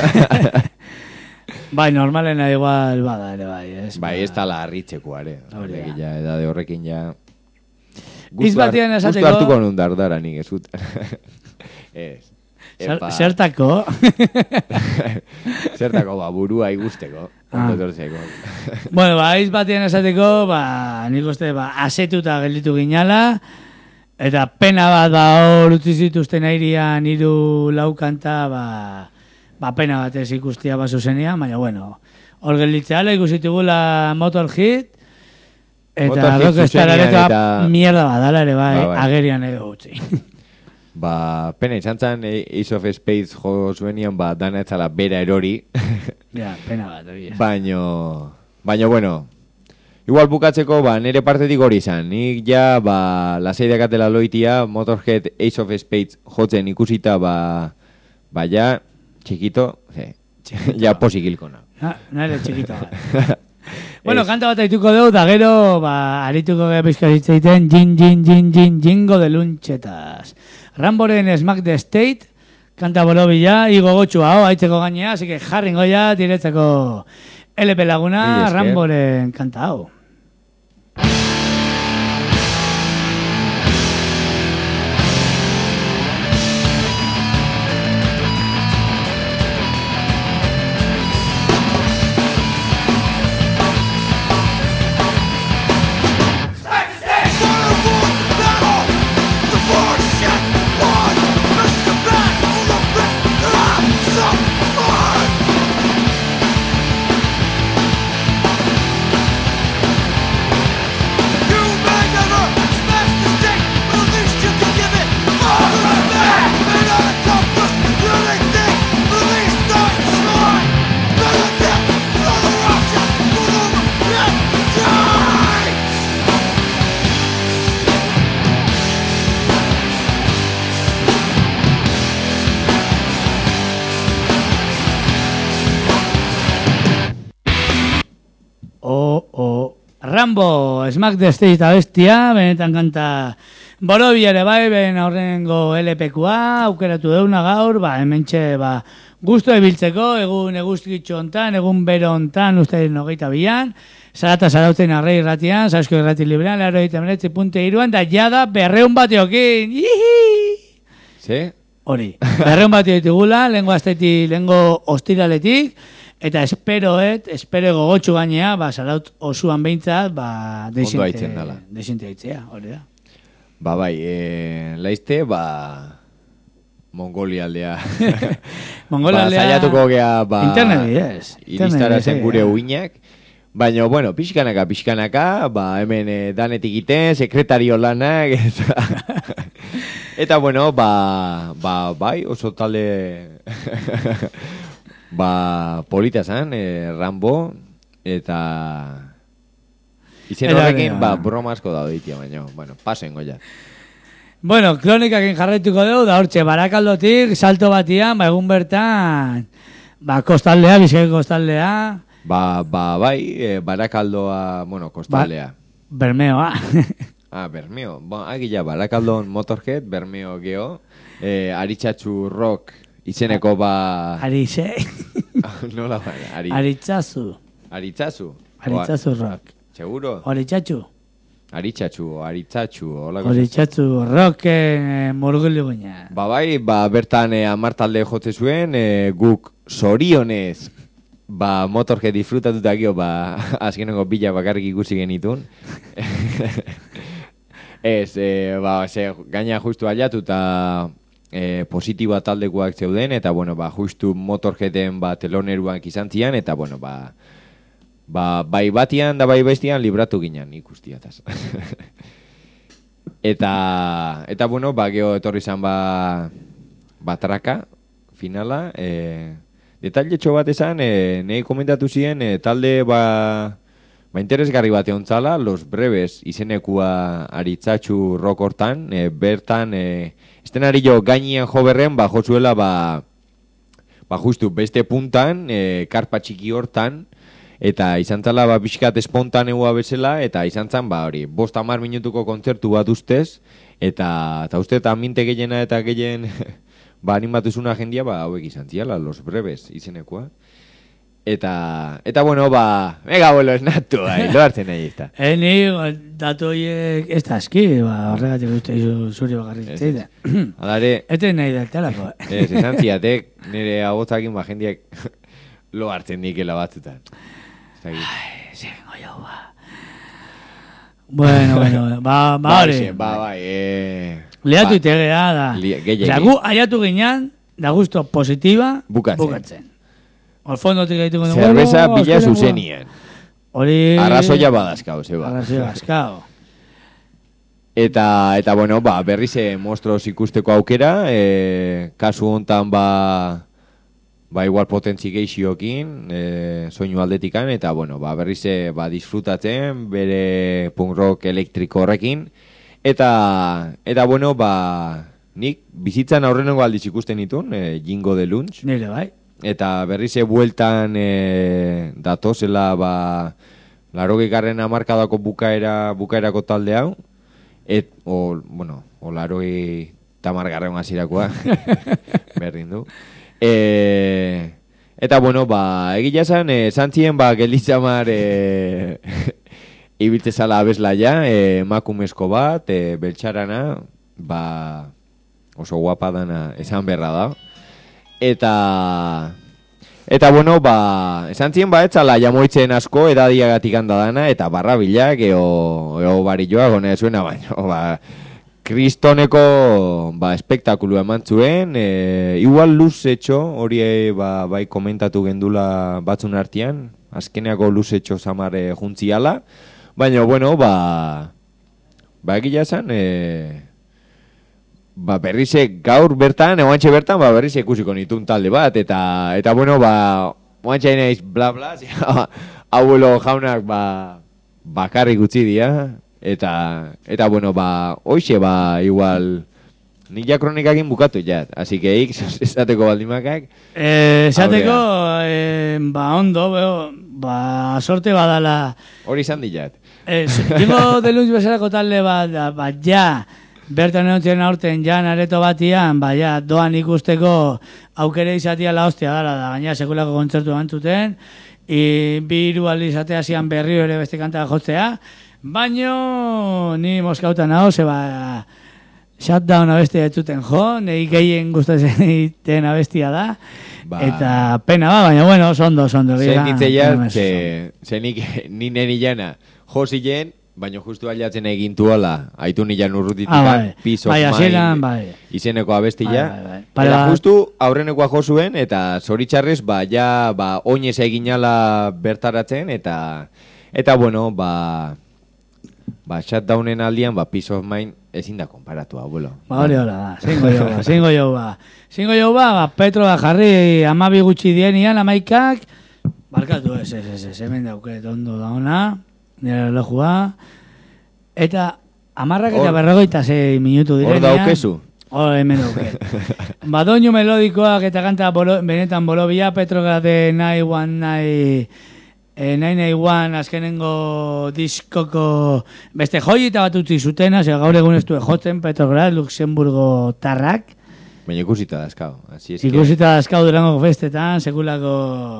Speaker 2: Bai, normalena igual bada ere, bai, ez?
Speaker 3: Bai, ez tala harritzeko are. Horrekin ja, edade horrekin ja...
Speaker 2: Gustu
Speaker 3: hartuko nun dardara nik eskutan. Ez.
Speaker 2: Zertako?
Speaker 3: Zertako, ba, burua igusteko.
Speaker 2: Ah. Bueno, ba, aiz batien esateko, ba, nik uste, ba, asetuta gelditu ginala, eta pena bat, ba, hor utzi zituzten airian hiru laukanta, ba, ba, pena bat ez ikustia ba zuzenean, baina, bueno, hor gelditzeala ikusitugula Motorhead, eta Rockstar aretoa mierda badala ere, bai, ba, bai. Agerian edo utzi.
Speaker 3: Ba, pena izan zen, Ace of Spades jo zuenian, ba, dana etzala bera erori.
Speaker 2: Ja, pena bat, hori.
Speaker 3: Baino, baino, bueno, igual bukatzeko, ba, nire partetik hori izan. Nik ja, ba, lasei dakatela loitia, Motorhead Ace of Spades jotzen ikusita, ba, ba, ja, txikito, ze, ja, posik hilkona.
Speaker 2: Na, nire txikito, ba. Bueno, kanta bat aituko dugu, da gero, ba, arituko gara pizkaritza egiten, jin, jin, jin, jin, jingo de luntxetas. Ramboren Smack the State, kanta borobila, igo gotxua, hau, haitzeko gainea, así que jarringo ya, diretzako L P laguna, Ramboren kanta hau.
Speaker 4: Some
Speaker 2: Rambo, Smack the Stage eta bestia, benetan kanta Borobi ere bai, ben aurrengo L P K-a, aukeratu deuna gaur, ba, hementxe, ba, gusto ebiltzeko, egun eguzkitxo hontan, egun bero hontan, ustein hogeita bian, zarata zarautzen arrei irratian, zauzko irrati librean, laro eta meretzi punte iruan, da jada berreun bateokin, ihi!
Speaker 3: Sí?
Speaker 2: Hori, berreun bateo ditugula, lehengo aztetik, lehengo ostiraletik, eta esperoet, espero gogotxu gainea, ba, zaraut osuan behintzat, ba,
Speaker 3: Ondo haitzen dela.
Speaker 2: desinte haitzea, hori da.
Speaker 3: Ba bai, e, laizte, ba... Mongolia aldea.
Speaker 2: Mongolia aldea...
Speaker 3: Ba, zaiatuko gea, ba...
Speaker 2: Internet bidez.
Speaker 3: Iristarazen gure uinak. Baina, bueno, pixkanaka, pixkanaka, ba, hemen e, danetik iten, sekretario lanak, eta... eta, bueno, ba, ba, bai, oso talde... ba, polita zan, e, Rambo, eta... Izen horrekin, ba, broma asko da ditia, baina, bueno, pasen goia.
Speaker 2: Bueno, kronikakin jarraituko dugu, da hortxe, Barakaldotik, salto batian, ba, egun bertan, ba, kostaldea, Bizkaiko kostaldea.
Speaker 3: Ba, ba, bai, e, Barakaldoa, bueno, kostaldea.
Speaker 2: Ba, Bermeoa.
Speaker 3: ah, Bermeo. Bon, agila, Barakaldon Motorhead, Bermeo geho, e, Aritxatxu Rock, izeneko, ba...
Speaker 2: Arixe.
Speaker 3: Nola, ba, Ari...
Speaker 2: Aritxazu.
Speaker 3: Aritxazu.
Speaker 2: Aritxazu Rock.
Speaker 3: Seguro?
Speaker 2: Aritxatxu.
Speaker 3: Aritxatxu, Aritzatxu, hola
Speaker 2: Aritxatxu Rock, eh, morgulu guina.
Speaker 3: Ba bai, ba, bertan eh, amartalde jotze zuen, eh, guk zorionez, ba, Motorhead disfrutatuta gio, ba, azkenengo bila bakarrik ikusi genitun. Ez, eh, ba, ze, gaina justu aliatu eta eh, positiba taldekoak zeuden, eta, bueno, ba, justu Motorheaden, ba, teloneruak izan zian, eta, bueno, ba, ba, bai batian da bai bestian libratu ginen ikustiataz. eta, eta, bueno, ba, geho etorri zan, ba, batraka, finala, eh, detalletxo bat esan, e, nahi komentatu ziren, e, talde ba, ba interesgarri bat eontzala, Los Breves izenekua Aritzatxu Rock hortan, e, bertan, e, estenari jo gainian jo berren, ba, jozuela, ba, ba justu beste puntan, e, karpa txiki hortan, eta izan zala, ba, pixkat espontaneua bezala, eta izan zan, ba, hori, bost hamar minutuko kontzertu bat ustez, eta, eta uste, eta minte gehiena eta gehien... ba, animatuzuna jendia, ba, hauek izan ziala, Los Breves izenekoa. Eta, eta bueno, ba, mega bolo esnatu, bai, lo hartzen nahi ezta.
Speaker 2: Eni, datu horiek ez da eski, ba, horregatik uste izu zuri bakarrik zeide.
Speaker 3: Adare...
Speaker 2: Ete nahi deltelako.
Speaker 3: Ez, esan ziatek, nire agotzakin, ba, jendiak lo hartzen dikela batzutan.
Speaker 2: Ai, zengo jau, ba. Bueno, bueno, ba, ba, hori.
Speaker 3: Ba, bai, eh...
Speaker 2: Leatu ba, itegea da. Osea, gu aiatu ginean, da gusto positiva,
Speaker 3: bukatzen.
Speaker 2: bukatzen. Al fondotik gaitu guen.
Speaker 3: Zerbeza bila zuzenien.
Speaker 2: Hori...
Speaker 3: Arrazoia badazkao, zeba.
Speaker 2: Arrazoia badazkao.
Speaker 3: Eta, eta bueno, ba, berrize monstruos ikusteko aukera, e, kasu hontan, ba, ba, igual potentzi geixiokin, e, soinu aldetikan, eta, bueno, ba, berrize, ba, disfrutatzen, bere punk rock elektriko horrekin, Eta, eta bueno, ba, nik bizitzan aurrenengo aldiz ikusten itun, e, Jingo de Lunch.
Speaker 2: Nire, bai.
Speaker 3: Eta berrize bueltan e, datozela, ba, larogeik garren hamarkadako bukaera, bukaerako talde hau. Et, o, bueno, o larogei tamar garren hasirakoa, berdin du. E, eta, bueno, ba, egila zan, e, zantzien, ba, gelditzamar... E, ibiltze zala abeslaia, e, emakumezko bat, e, beltxarana, ba, oso guapa dana esan berra da. Eta, eta bueno, ba, esan zien ba, etzala jamoitzen asko edadiagatik handa dana, eta barra bilak, eo, eo barilloa gone zuena, baina, ba, kristoneko, ba, espektakulu eman zuen, e, igual luzetxo, hori, ba, bai komentatu gendula batzun artean, azkeneako luzetxo zamare juntziala, baina, bueno, ba, ba egila esan, e, ba berrize gaur bertan, eguantxe bertan, ba berrize ikusiko nitun talde bat, eta, eta bueno, ba, eguantxe naiz bla bla, abuelo jaunak, ba, bakarrik utzi dia, eta, eta bueno, ba, hoxe, ba, igual, Nik ja kronikakin bukatu jat, así que ik esateko baldimakak.
Speaker 2: Eh, esateko, eh, ba ondo, beo, ba sorte badala.
Speaker 3: Hori izan dijat.
Speaker 2: Eh, Digo de Luis bezalako talde bat, ba, ja, bertan egontzen aurten ja nareto batian, ba, ja, doan ikusteko aukere izatia la hostia dara, da, gaina sekulako kontzertu bantzuten, I, bi hiru aldiz atea zian berriro ere beste kanta jotzea, baino ni moskautan hau, zeba, Shutdown abestia etzuten jo, nahi gehien gustatzen egiten abestia da, ba. Eta pena ba, baina bueno, sondo, sondo.
Speaker 3: Zen ditzea, zen ni neni jana, jo zilen, baina justu aliatzen egin tuala, haitu nilan urrutitikan,
Speaker 2: ah, bai.
Speaker 3: Peace of
Speaker 2: bai,
Speaker 3: Mind,
Speaker 2: bai.
Speaker 3: izeneko abestia.
Speaker 2: Bai, bai, bai.
Speaker 3: Eta justu aurrenekoa jo zuen, eta zoritxarrez, ba, ja, ba, oinez eginala bertaratzen, eta, eta bueno, ba, ba, shutdownen aldian, ba, Peace of Mind, ezin da konparatu, abuelo.
Speaker 2: Ba, hori hola da, zingo jo ba, zingo jo ba. Zingo jo ba, ba, Petro da jarri amabi gutxi dienian, amaikak, barkatu, ez, ez, ez, ez, hemen dauket, ondo da ona, nire relojua, eta amarrak eta berrogeita zei minutu direnean.
Speaker 3: Hor daukezu?
Speaker 2: Hor, hemen dauket. Ba, doinu melodikoak eta kanta bolo, benetan bolobia, Petro gade nahi, one nahi, E, nahi nahi guan azkenengo diskoko beste joi eta bat utzi zutena, ze gaur egun ez du jotzen Petrograd, Luxemburgo tarrak.
Speaker 3: Baina ikusita dazkau.
Speaker 2: Ikusita dazkau Durango festetan, sekulako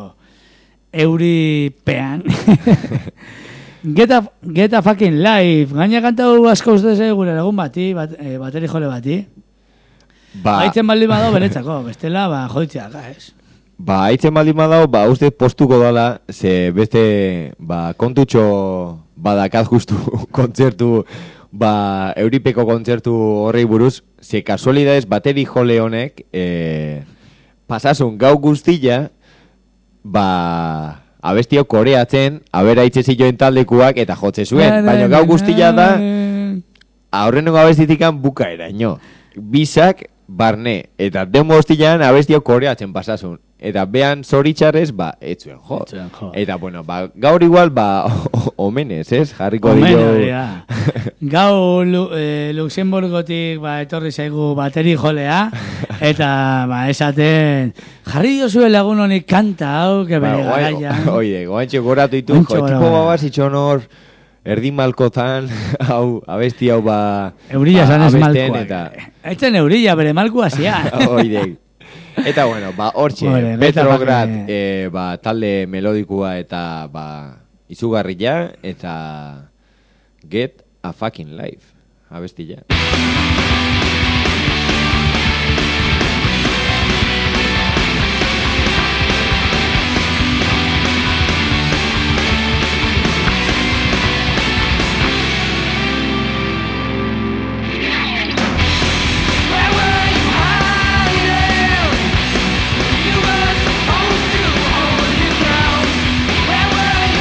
Speaker 2: euripean. Get a, get a fucking life. Gaina kantau asko ustez gure lagun bati, bat, e, bateri jole bati. Ba. Haitzen baldi badao beretzako, bestela ba, joitzeak, ez?
Speaker 3: Ba, haitzen baldin badao, ba, uste postuko dala, ze beste, ba, kontutxo badakat justu kontzertu, ba, Euripeko kontzertu horrei buruz, ze kasualidades bateri jole honek, e, pasasun gau guztila, ba, abestio koreatzen, abera itxesi joen taldekuak eta jotze zuen, baina gau guztila da, aurrenengo abestitikan bukaeraino. Bizak, barne, eta demo hostilan abestio koreatzen pasasun. Eta behan zoritxarrez, ba, etzuen jo. jo. Eta, bueno, ba, gaur igual, ba, omenez, ez? Jarriko dio.
Speaker 2: Ja. Gau lu, e, Luxemburgotik, ba, etorri zaigu bateri jolea, eta, ba, esaten, jarri diozue lagun honik kanta, hau, que bere ba, garaian.
Speaker 3: Oide, goantxe goratu ditu, jo, tipo babaz itxonor, erdi malkozan, hau, abesti hau, ba,
Speaker 2: eurilla zan ez malkoa. Eta... Etzen eurilla, bere malkoa zian.
Speaker 3: Oide. Eta bueno, ba, hortxe, Petrograd, e, ba, talde melodikua eta, ba, izugarria, eta Get a Fucking Life, abestilla.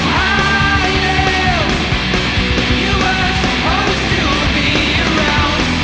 Speaker 4: Around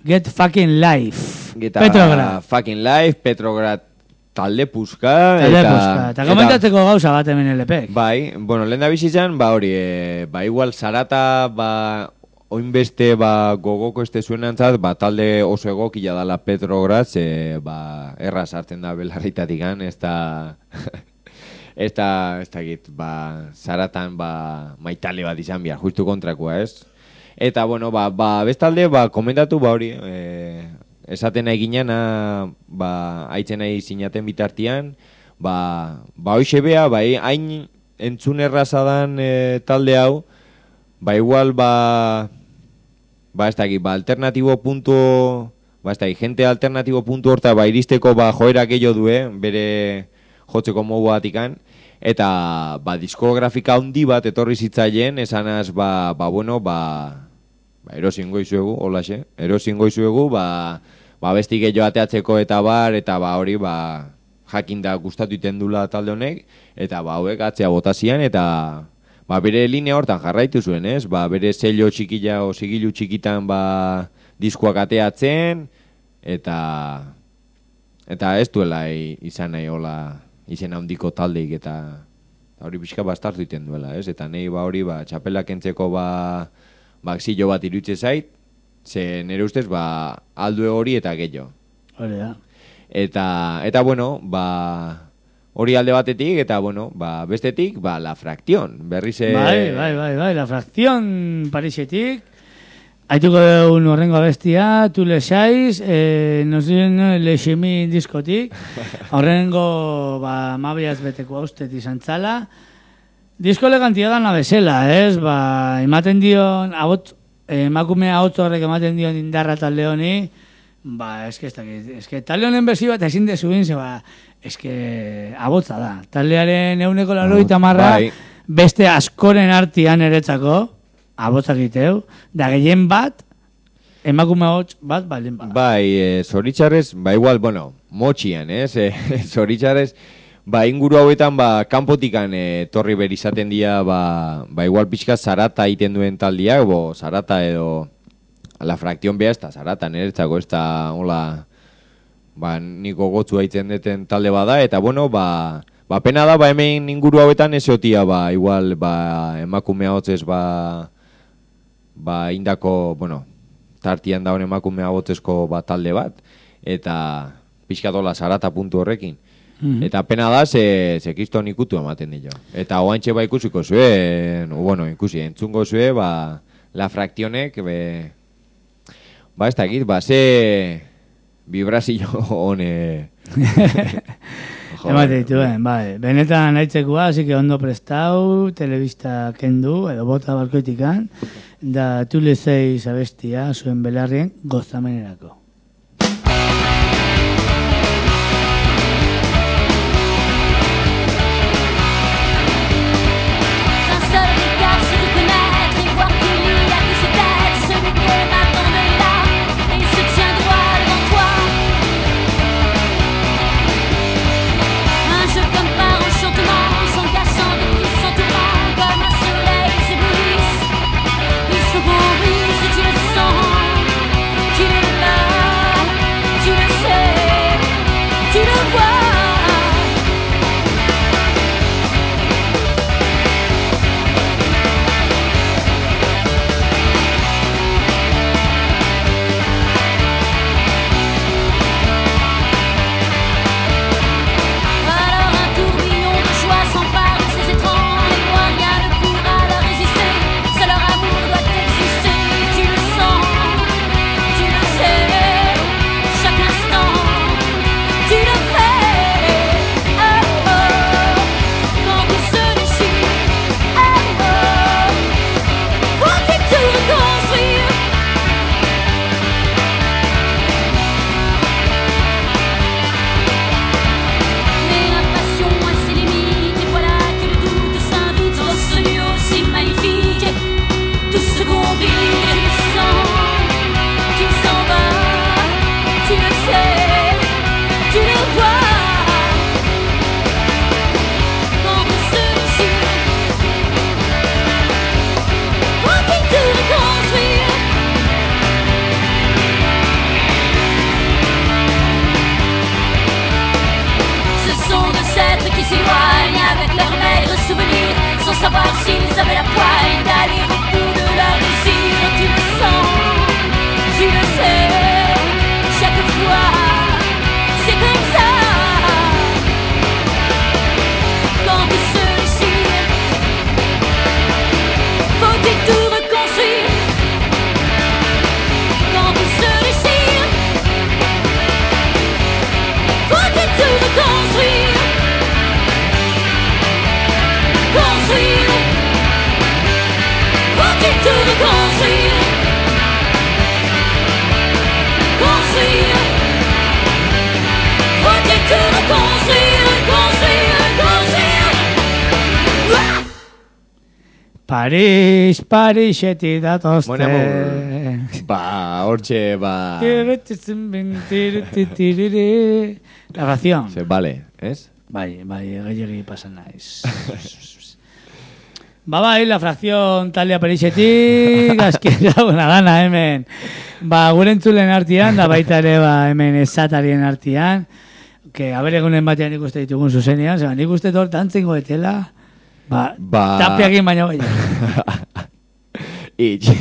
Speaker 2: Get Fucking Life.
Speaker 3: Eta
Speaker 2: Petrograd.
Speaker 3: Fucking Life, Petrograd talde puska.
Speaker 2: Talde
Speaker 3: eta,
Speaker 2: puska. Eta komentatzeko gauza bat hemen L P.
Speaker 3: Bai, bueno, lehen da bizitzan, ba hori, e, ba igual Sarata, ba, oinbeste, ba, gogoko este zuenantzat, ba, talde oso egokia dala Petrograd, ze, ba, erraz hartzen da belarritatikan, ez da, ez da, ez da git, ba, Saratan, ba, maitale bat izan behar, justu kontrakoa, ez? Eta, bueno, ba, ba bestalde, ba, komentatu, ba hori, e, esaten nahi ginena, ba, haitzen nahi sinaten bitartian, ba, ba hoxe bea, ba, hain entzun errazadan e, talde hau, ba, igual, ba, ba, ez dakit, ba, alternatibo puntu, ba, ez dakit, gente alternatibo puntu horta, ba, iristeko, ba, joera gehiago due, bere jotzeko mogu batikan, eta, ba, diskografika handi bat etorri zitzaien, esanaz, ba, ba, bueno, ba, ba erosin goizuegu, holaxe, erosin goizuegu, ba, ba, besti gehiago ateatzeko eta bar, eta, ba, hori, ba, jakinda gustatu iten dula talde honek, eta, ba, hauek atzea botazian, eta, ba, bere linea hortan jarraitu zuen, ez? Ba, bere sello txikila o sigilu txikitan, ba, diskuak ateatzen, eta, eta ez duela izan nahi, hola, izen handiko taldeik, eta, hori pixka bastartu iten duela, ez? Eta nahi, ba, hori, ba, txapelak entzeko, ba, bakzillo bat irutze zait, ze nire ustez, ba, aldu hori eta gehiago.
Speaker 2: Hori da.
Speaker 3: Eta, eta, bueno, ba, hori alde batetik, eta, bueno, ba, bestetik, ba, La Fracción, berriz...
Speaker 2: Bai, bai, bai, bai, La Fracción Parisetik, haituko dugun horrengo abestia, Tu le xaiz, eh, nos no, le xemi diskotik, horrengo, ba, mabiaz beteko haustet izan txala, disko elegantia dana bezala, ez? Ba, ematen dion, abot, emakume ahots horrek ematen dion indarra talde honi, ba, eske ez dakit, eske talde honen bezi bat ezin dezuin, ze ba, eske abotza da. Taldearen euneko laurogeita marra,
Speaker 3: bai.
Speaker 2: beste askoren artian eretzako, abotzak iteu, da gehien bat, emakume ahots bat baldin bada.
Speaker 3: Bai, e, zoritxarrez, ba, igual, bueno, motxian, ez? E, zoritxarrez, ba, inguru hauetan, ba, kanpotikan e, torri berizaten dira, ba, ba, igual pixka Sarata egiten duen taldiak, bo, Sarata edo La Fracción beha, ez da Sarata, niretzako, ez da, hola, ba, niko gotzu haitzen deten talde bada, eta, bueno, ba, ba, pena da, ba, hemen inguru hauetan ez eotia, ba, igual, ba, emakume hotzez, ba, ba, indako, bueno, tartian daun emakume hotzezko, ba, talde bat, eta pixka dola Sarata puntu horrekin. Mm-hmm. Eta pena da, ze, ze kiston ikutu ematen dio. Eta oantxe ba ikusiko zue, no, bueno, ikusi, entzungo zue, ba, La Fraccionek, be, ba, ez dakit, ba, ze vibrazio hone...
Speaker 2: Emate dituen, bai. Benetan haitzekoa, así que ondo prestau, telebista kendu, edo bota balkoitikan, da Tu le xaiz abestia, zuen belarrien gozamenerako.
Speaker 6: Il s'embourrit, si tu le sens, qu'il est là. qui s'éloignent avec leurs maigres souvenirs, sans savoir s'ils avaient la poigne d'aller au bout de leur désir. Tu le sens, tu le sais, chaque fois, c'est comme ça. Quand tu se déchires, faut-il tout reconstruire? Quand tu se déchires, faut-il tout reconstruire? Construire, faut-il tout reconstruire? Construire, faut-il tout reconstruire? Construire, construire. Ah!
Speaker 2: Paris, Parisetik datozte.
Speaker 3: Bueno, amor, ba, hortxe, ba...
Speaker 2: La ración.
Speaker 3: Se, vale, ez?
Speaker 2: Bai, bai, gehiagi pasan naiz. Ba bai, la frakzion taldea Parisetik, azkera una gana hemen. Ba, gure entzulen artean, da baita ere ba, hemen esatarien artean, que haber egunen batean ikuste ditugun zuzenean, zeba, nik uste tortan zengo etela, ba,
Speaker 3: Ba...
Speaker 2: tapiakin baino baina.
Speaker 3: Itxe.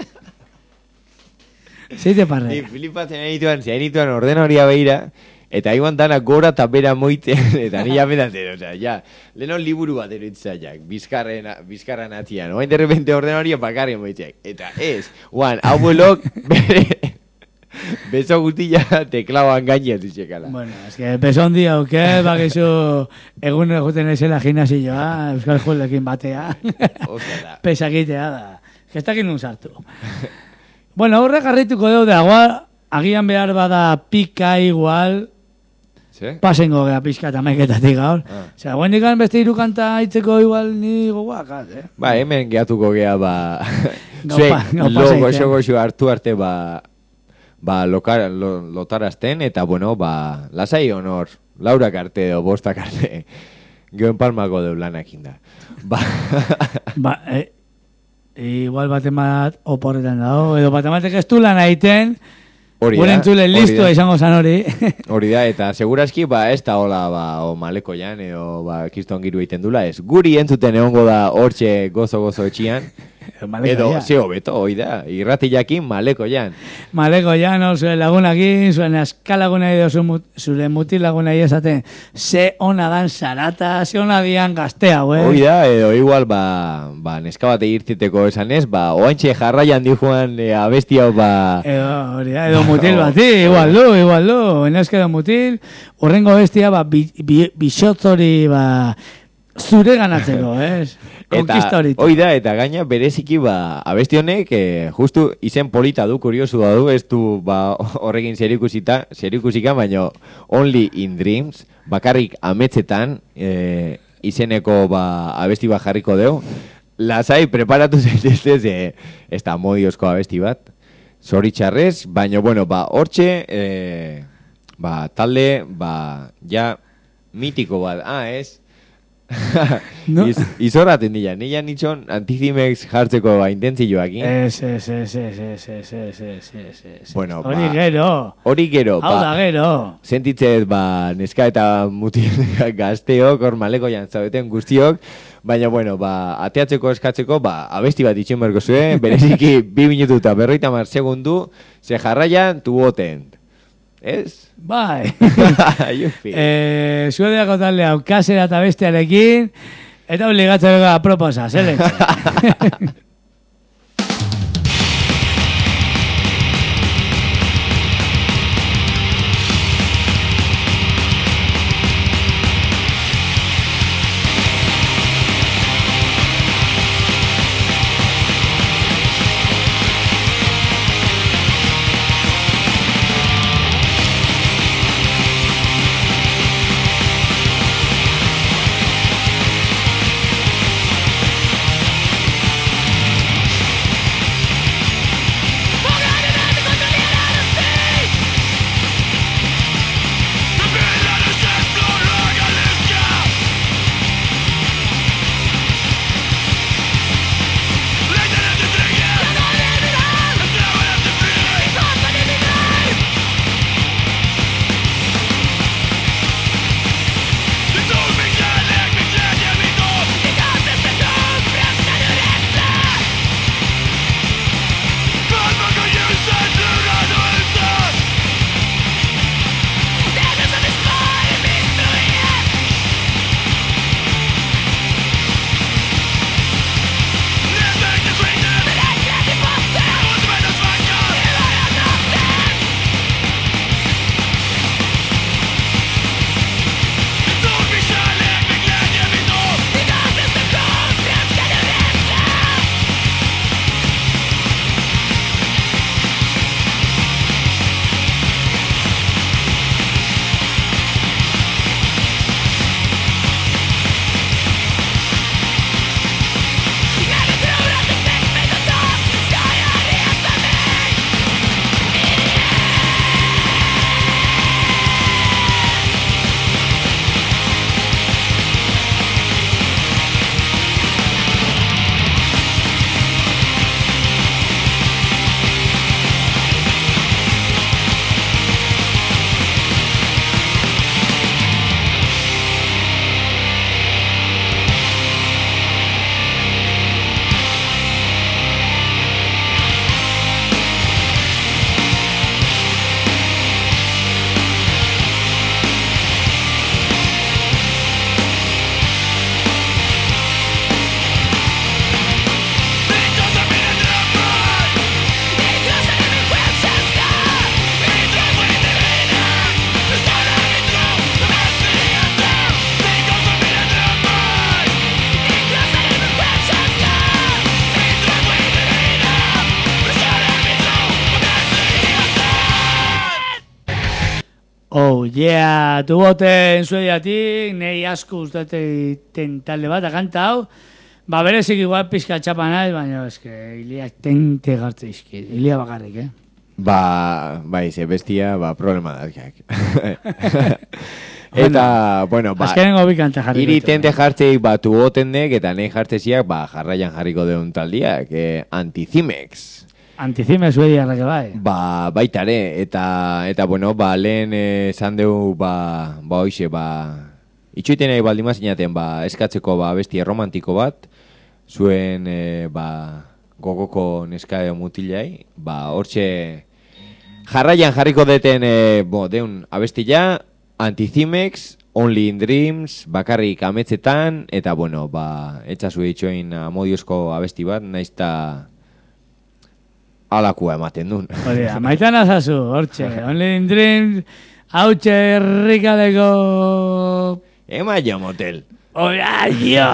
Speaker 2: Zeite parre.
Speaker 3: Ni flipatzen egituan, zein egituan orden horia behira, eta iban dana gora eta bera moiten, eta ni jametan, osea, ja, leheno liburu bat eroitzaiak, bizkarren, bizkarran atzian, oain de repente orden horia bakarren moitzeak, eta ez, guan, abuelok, bere, beso guztia teklauan gainean zitxekala.
Speaker 2: Bueno, es que beso handi hauke, bakizu egun eguten ezela gimnasioa, Euskal Julekin batea,
Speaker 3: Ostra,
Speaker 2: pesakitea da, gestakin nun sartu. Bueno, horrek garrituko dugu da, agian behar bada pika igual,
Speaker 3: ¿sí?
Speaker 2: pasengo gea pizka eta maiketatik gaur.
Speaker 3: Ah.
Speaker 2: Osea, guen ikan beste irukanta haitzeko igual ni goguakat, eh?
Speaker 3: Ba, hemen geatuko gea, ba,
Speaker 2: Gau
Speaker 3: zuek
Speaker 2: pa- gau
Speaker 3: lo
Speaker 2: pasaiten.
Speaker 3: goxo-goxo hartu arte, ba, ba, lokar, lo, lotarazten, eta, bueno, ba, lasai honor, laurak arte edo bostak arte, geoen palmako deu lanakin da. Ba,
Speaker 2: Ba, eh, igual batemat oporretan dago, edo batematek ez du lan egiten,
Speaker 3: hori
Speaker 2: gure
Speaker 3: da,
Speaker 2: entzule
Speaker 3: hori
Speaker 2: listoa
Speaker 3: da.
Speaker 2: izango zan hori.
Speaker 3: Hori da, eta segurazki, ba, ez da hola, ba, o maleko jan, edo, ba, kiston giru egiten dula, ez. Guri entzuten egongo da hortxe gozo-gozo etxian,
Speaker 2: Maleko
Speaker 3: edo,
Speaker 2: jan.
Speaker 3: ze hobeto, hoi da, irrati jakin maleko jan.
Speaker 2: Maleko jan, zure lagunakin, zure askalagunai edo zu mut- zure mutil lagunai esaten, ze ona dan zarata, ze ona dian gaztea, hue.
Speaker 3: Hoi da, edo igual, ba, ba neska bate irtiteko esanez, ba, oantxe jarraian di joan e, abesti hau, ba...
Speaker 2: Edo, hori da, edo mutil bati, igual du, igual du, eneske edo mutil, horrengo bestia, ba, bi, bi, bisotzori, ba, zure ganatzeko, ez? Konkista
Speaker 3: Eta,
Speaker 2: hori.
Speaker 3: hoi da, eta gaina bereziki, ba, abesti honek, eh, justu izen polita du, kuriosu da du, ez du, ba, horrekin zerikusita, zerikusika, baino, Only in Dreams, bakarrik ametzetan, eh, izeneko, ba, abesti bat jarriko deu. Lasai, preparatu zaiteztez, eh, ez da modiozko abesti bat, zoritxarrez, baino, bueno, ba, hortxe, eh, ba, talde, ba, ja, mitiko bat, ah, ez?
Speaker 2: No.
Speaker 3: Iz, izorraten dira, nila nitxon Antizimex jartzeko ba, intentzioakin.
Speaker 2: Ez, ez, ez, ez, ez, ez, ez, ez, ez, ez.
Speaker 3: Bueno,
Speaker 2: hori
Speaker 3: ba,
Speaker 2: gero.
Speaker 3: Hori gero,
Speaker 2: Hau da
Speaker 3: ba,
Speaker 2: gero.
Speaker 3: sentitzez, ba, neska eta mutil gazteok, hor maleko jantzabeten guztiok, baina, bueno, ba, ateatzeko eskatzeko, ba, abesti bat itxen berko zuen, bereziki bi minutu eta berroita mar segundu, ze jarraian tuboten. Ez?
Speaker 2: Bai.
Speaker 3: Jufi.
Speaker 2: eh, Zuedeako talde hau kasera eta bestearekin, eta obligatzen gara proposa, zeletxe.
Speaker 6: Thank
Speaker 2: yeah, tuboten zuediatik, nei asko ustaten talde bat, akanta hau, ba berezik igual pizka txapa naiz, baina eske iliak tente gartze izki, ilia bakarrik, eh?
Speaker 3: Ba, bai, ze bestia, ba, problema dakak. Eta, bueno, ba,
Speaker 2: azkenengo bi kanta jarriko.
Speaker 3: iri tente jartzeik ba tubotendek, eta nei jartzeziak, ba, jarraian jarriko deun taldiak, eh, Anticimex.
Speaker 2: Anticimex zuediarrak bai.
Speaker 3: Ba, baitare, eta, eta bueno, ba, lehen esan deu, ba, ba, hoxe, ba, itxuiten nahi baldima zinaten, ba, eskatzeko, ba, bestia romantiko bat, zuen, e, ba, gogoko neska mutilai, ba, hortxe, jarraian jarriko deten, e, bo, deun, abestila, Anticimex, Only in Dreams, bakarrik ametzetan, eta, bueno, ba, etxazu eitxoin amodiozko abesti bat, naizta alakua ematen duen.
Speaker 2: Hori, amaitan azazu, hortxe, Only in Dreams, hautxe herrikaleko...
Speaker 3: Ema jo motel.
Speaker 2: Hori, aio!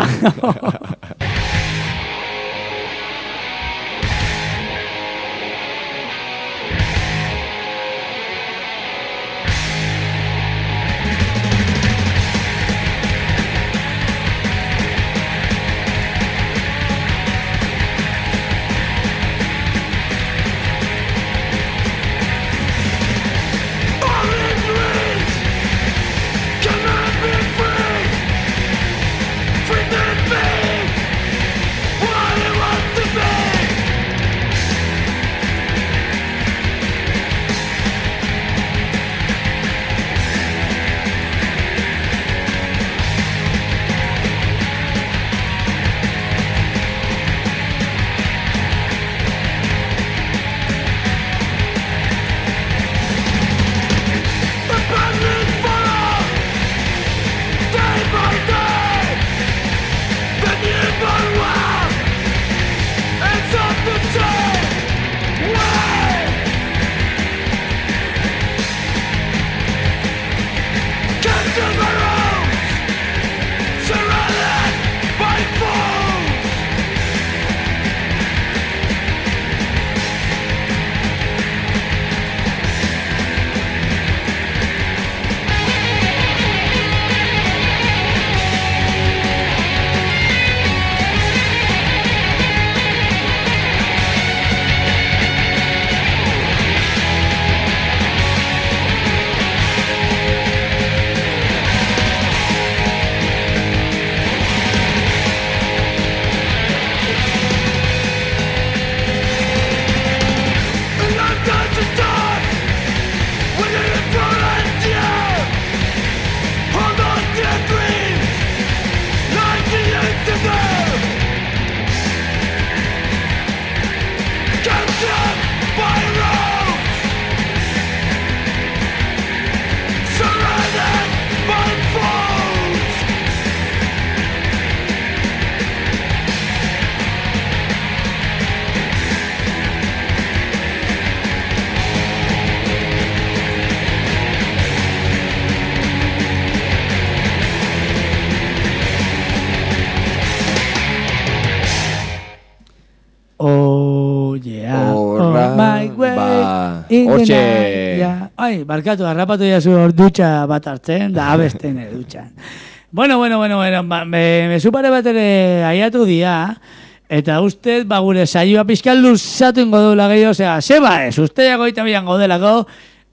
Speaker 2: Ai, barkatu, harrapatu jazu hor dutxa bat hartzen, da abesten dutxan. Bueno, bueno, bueno, bueno, ba, me, me supare bat ere aiatu dia, eta ustez, ba, gure saioa pixkan luzatu ingo deula gehiago, osea, seba ez, usteak goita bilan gaudelako,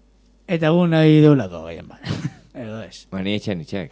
Speaker 2: eta gu nahi deulako gehien, ba. Edo ez.
Speaker 3: Ba, ni etxan, etxak.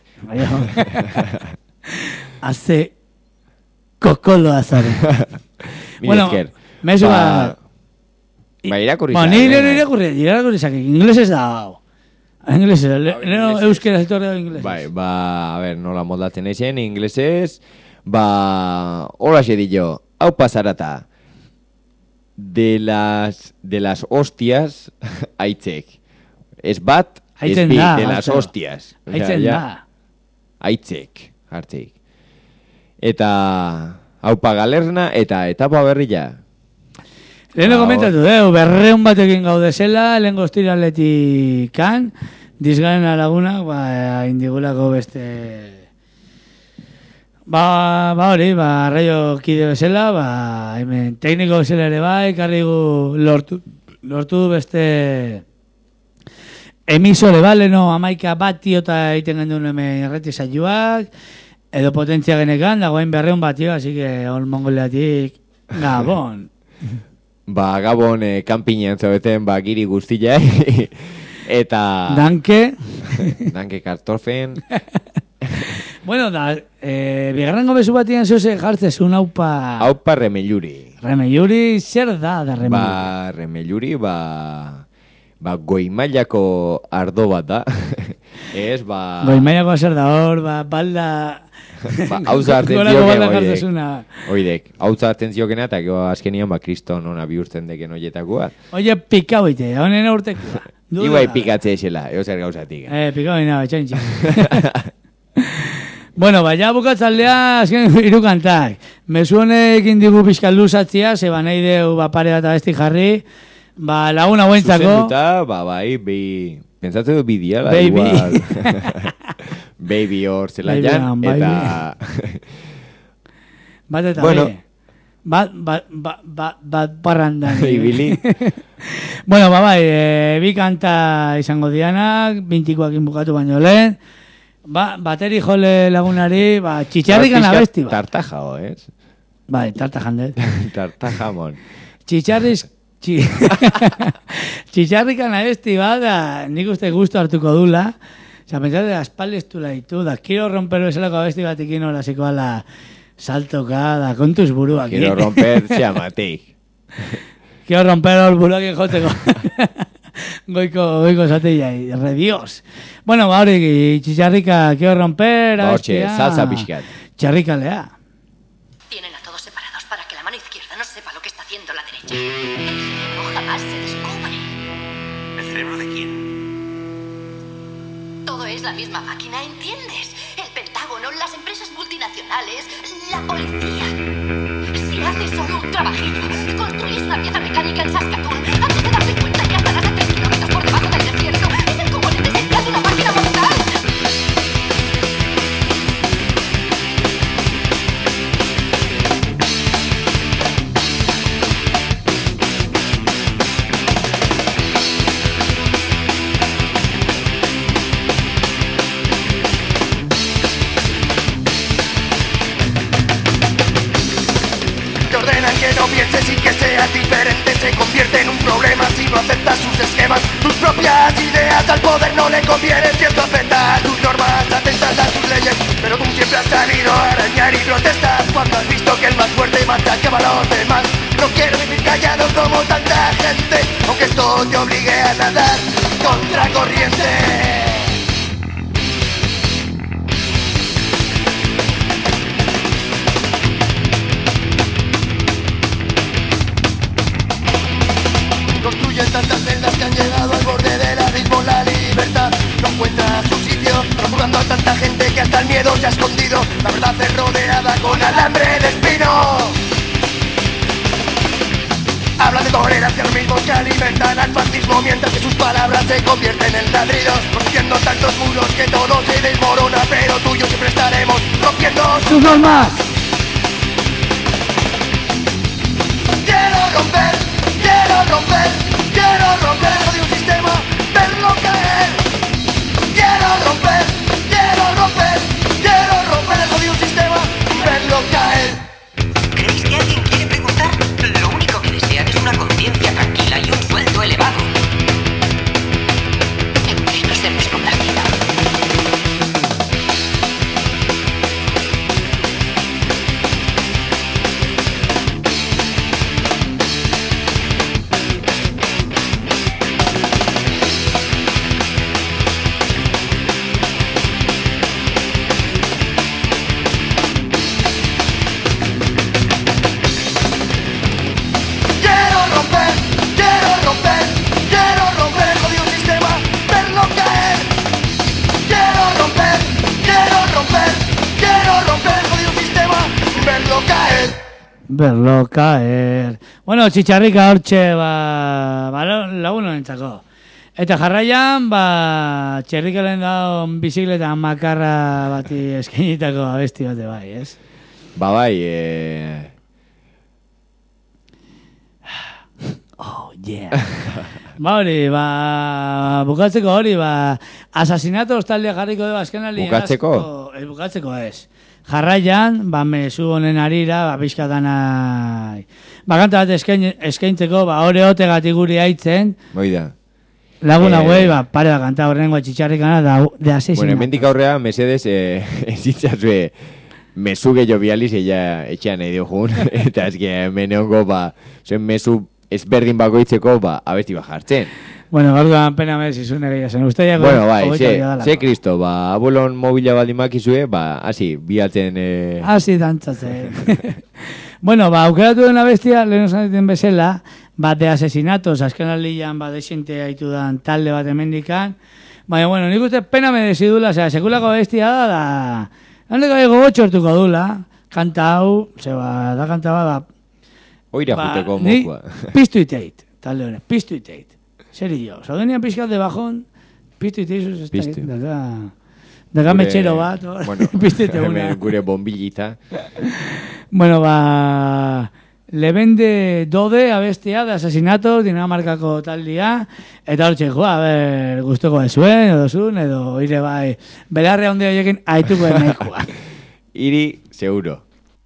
Speaker 2: Haze kokolo azare.
Speaker 3: Bueno, esker.
Speaker 2: Mesu ba...
Speaker 3: Ba, irakurri
Speaker 2: ba, ni irakurri, irakurri zaki, inglesez da, hau. Inglesez, leheno euskera zitorre da inglesez.
Speaker 3: Bai, ba, a ver, nola moldatzen eixen, inglesez, ba, hola xe dillo, hau pasarata, de las, de las hostias, aitzek. Ez bat, ez bi, de las hostias.
Speaker 2: Aitzen da.
Speaker 3: Aitzek, hartzeik. Eta, hau pagalerna, eta etapa berria.
Speaker 2: Leheno komentatu, eh, berreun batekin gaude zela, lehen goztiraletik kan, dizgaren alagunak, ba, indigulako beste... Ba, ba hori, ba, arraio kide bezala, ba, hemen tekniko bezala ere bai, karrigu lortu, lortu beste emisore baleno amaika batio eta egiten gendun hemen erreti saioak, edo potentzia genekan, dagoen berreun batio, así que hor Mongoliatik Gabon.
Speaker 3: Ba, Gabon eh, kanpinean zaudeten, ba, giri guztia, eta...
Speaker 2: Danke.
Speaker 3: Danke kartofen.
Speaker 2: Bueno, da, eh, bigarrengo bezu batien zuze jartzezun haupa...
Speaker 3: Haupa Remelluri.
Speaker 2: Remelluri, zer da da Remelluri?
Speaker 3: Ba, Remelluri, ba... Ba, goimailako ardo bat da. Ez, ba...
Speaker 2: Goimailako zer da hor, ba, balda...
Speaker 3: Ba, hauza hartzen
Speaker 2: Gorako balda
Speaker 3: zioken,
Speaker 2: jartzezuna.
Speaker 3: oidek. Hauza hartzen ziokena, eta gero azkenian, ba, kriston ona bihurtzen deken oietakoa.
Speaker 2: Oie, pikau ite, honen aurtekua.
Speaker 3: Iguai pikatze esela, eo zer gauzatik.
Speaker 2: Eh, pikau ina, etxaintxik. Bueno, baina bukatzaldea, azken hiru kantak. Mezu honek indigu pixka luzatzia, zeba nahi deu ba, pare bat abesti jarri, ba, lagun hauentzako.
Speaker 3: Zuzenduta, ba, bai, bi... Pentsatze du bidiala,
Speaker 2: Baby.
Speaker 3: igual. Baby hor zelaian,
Speaker 2: Baby,
Speaker 3: eta...
Speaker 2: Bat eta
Speaker 3: Bueno.
Speaker 2: bai. Bat, bat, bat, bat, bat barrandan.
Speaker 3: Ibili.
Speaker 2: Bueno, ba, bai, e, bi kanta izango dianak, bintikoak inbukatu baino lehen. Ba, bateri jole lagunari, ba, txitxarrikan abesti, ba.
Speaker 3: Tartajao, ez?
Speaker 2: Bai, tarta jandet.
Speaker 3: Tartajamon.
Speaker 2: Txitxarriz, txi... txitxarrikan abesti, ba, da, nik uste gustu hartuko dula. Osa, pentsate, aspaldeztula ditu, da, kiro rompero esalako abesti bat ikin horaziko ala saltoka, da, kontuz buruak.
Speaker 3: Quiero romper, llamatik.
Speaker 2: Kiro rompero buruak joteko. Goiko, goiko zateia, redios. Bueno, ba, hori, txitxarrika, kio romper,
Speaker 3: Ba, hortxe,
Speaker 2: abestia.
Speaker 3: salsa pixkat.
Speaker 2: Txarrika lea.
Speaker 9: Tienen a todos separados para que la mano izquierda no sepa lo que está haciendo la derecha. El cerebro jamás se descubre.
Speaker 10: ¿El cerebro de quién?
Speaker 9: Todo es la misma máquina, ¿entiendes? El Pentágono, las empresas multinacionales, la policía. Si haces solo un trabajillo, construyes una pieza mecánica en Saskatoon, antes de darte cuenta ya estarás a tres kilómetros por debajo del desierto. Es el componente esencial de una máquina mortal.
Speaker 10: Te ordenan que no pienses y que seas diferente. Se convierte en un problema si no aceptas sus esquemas. Tus propias ideas al poder no le convienen. Si esto afecta a tus normas, atentas a sus leyes. Pero tú siempre has sabido arañar y protestar cuando has visto que el más fuerte machacaba a los demás. No quiero vivir callado como tanta gente, aunque esto te obligue a nadar contra corriente. Construyen tantas celdas que han llegado al borde del abismo. La libertad no encuentra su sitio, procurando a tanta gente que hasta el miedo se ha escondido. La verdad es rodeada con alambre de espino. Hablan de tolerancia, lo mismo que alimentan al fascismo, mientras que sus palabras se convierten en ladridos, construyendo tantos muros que todo se desmorona. Pero tú y yo siempre estaremos rompiendo sus normas. Quiero romper, quiero romper, quiero romper el odio sistema, verlo caer. Quiero romper, quiero romper, quiero romper el odio sistema, verlo caer.
Speaker 11: ¿Creéis que alguien quiere preguntar? Lo único que desean es una conciencia tranquila y un sueldo elevado.
Speaker 9: Menos de nuestro planeta.
Speaker 10: Quiero romper, quiero romper, quiero romper el jodido sistema, verlo caer. Quiero romper, quiero romper, quiero romper el jodido sistema, verlo caer.
Speaker 2: Verlo caer. Bueno, txitxarrika hortxe, ba, ba lagun honentzako. Eta jarraian, ba, txerrikalen daun bizikleta makarra bati eskenitako abesti bate bai, ez?
Speaker 3: Ba bai, eh...
Speaker 2: Oh, Yeah. Ba hori, ba, bukatzeko hori, ba, asasinatos taldea jarriko dugu azken aldean.
Speaker 3: Bukatzeko?
Speaker 2: Ez bukatzeko ez. Jarraian, ba, mezu honen arira, ba, pixkatana, ba, kanta bat eskain, eskaintzeko, ba, hori otegatik guri haitzen.
Speaker 3: Moida.
Speaker 2: Lagun
Speaker 3: Eh,
Speaker 2: hauei, ba, pare da kanta horrengo txitxarrikana da, de asesinatos.
Speaker 3: Bueno, hemendik aurrea, mesedes, eh, ezitzazue, mezu gehiago bializ, ella etxean nahi diojun, eta ez que meneongo, ba, zuen mezu ezberdin bakoitzeko, ba, abesti bajartzen.
Speaker 2: Bueno, gaurkoan pena merezi zuen egia zen. Usteak
Speaker 3: Bueno, bai, ze, ze kristo, ba, abuelon mobila baldin makizue, ba, hasi, biatzen... Eh...
Speaker 2: Hasi dantzatzen. Bueno, ba, aukeratu dena bestia, lehen osanetan bezala, ba, de asesinatos, azken aldian, ba, desente haitu dan talde bat emendikan. Baina, bueno, nik uste pena merezi dula, osea, sekulako bestia da, da... Handeko ego txortuko dula, kanta hau, zeba, da kanta bat, da...
Speaker 3: Oira
Speaker 2: ba,
Speaker 3: juteko
Speaker 2: ni
Speaker 3: mokua.
Speaker 2: Piztu iteit, talde honek, piztu iteit. Seri jo, zaudenian pizkat de bajón, piztu iteit,
Speaker 3: Piztu.
Speaker 2: daga, daga metxero bat,
Speaker 3: bueno,
Speaker 2: piztu ite una.
Speaker 3: Gure bombillita.
Speaker 2: Bueno, ba... Le vende dode abestia de asesinatos Dinamarkako taldia, eta hortxe, joa, a ber, guztoko ezuen, edo zuen, edo ire bai, belarre onde horiekin aituko enaikoa.
Speaker 3: Iri, seguro.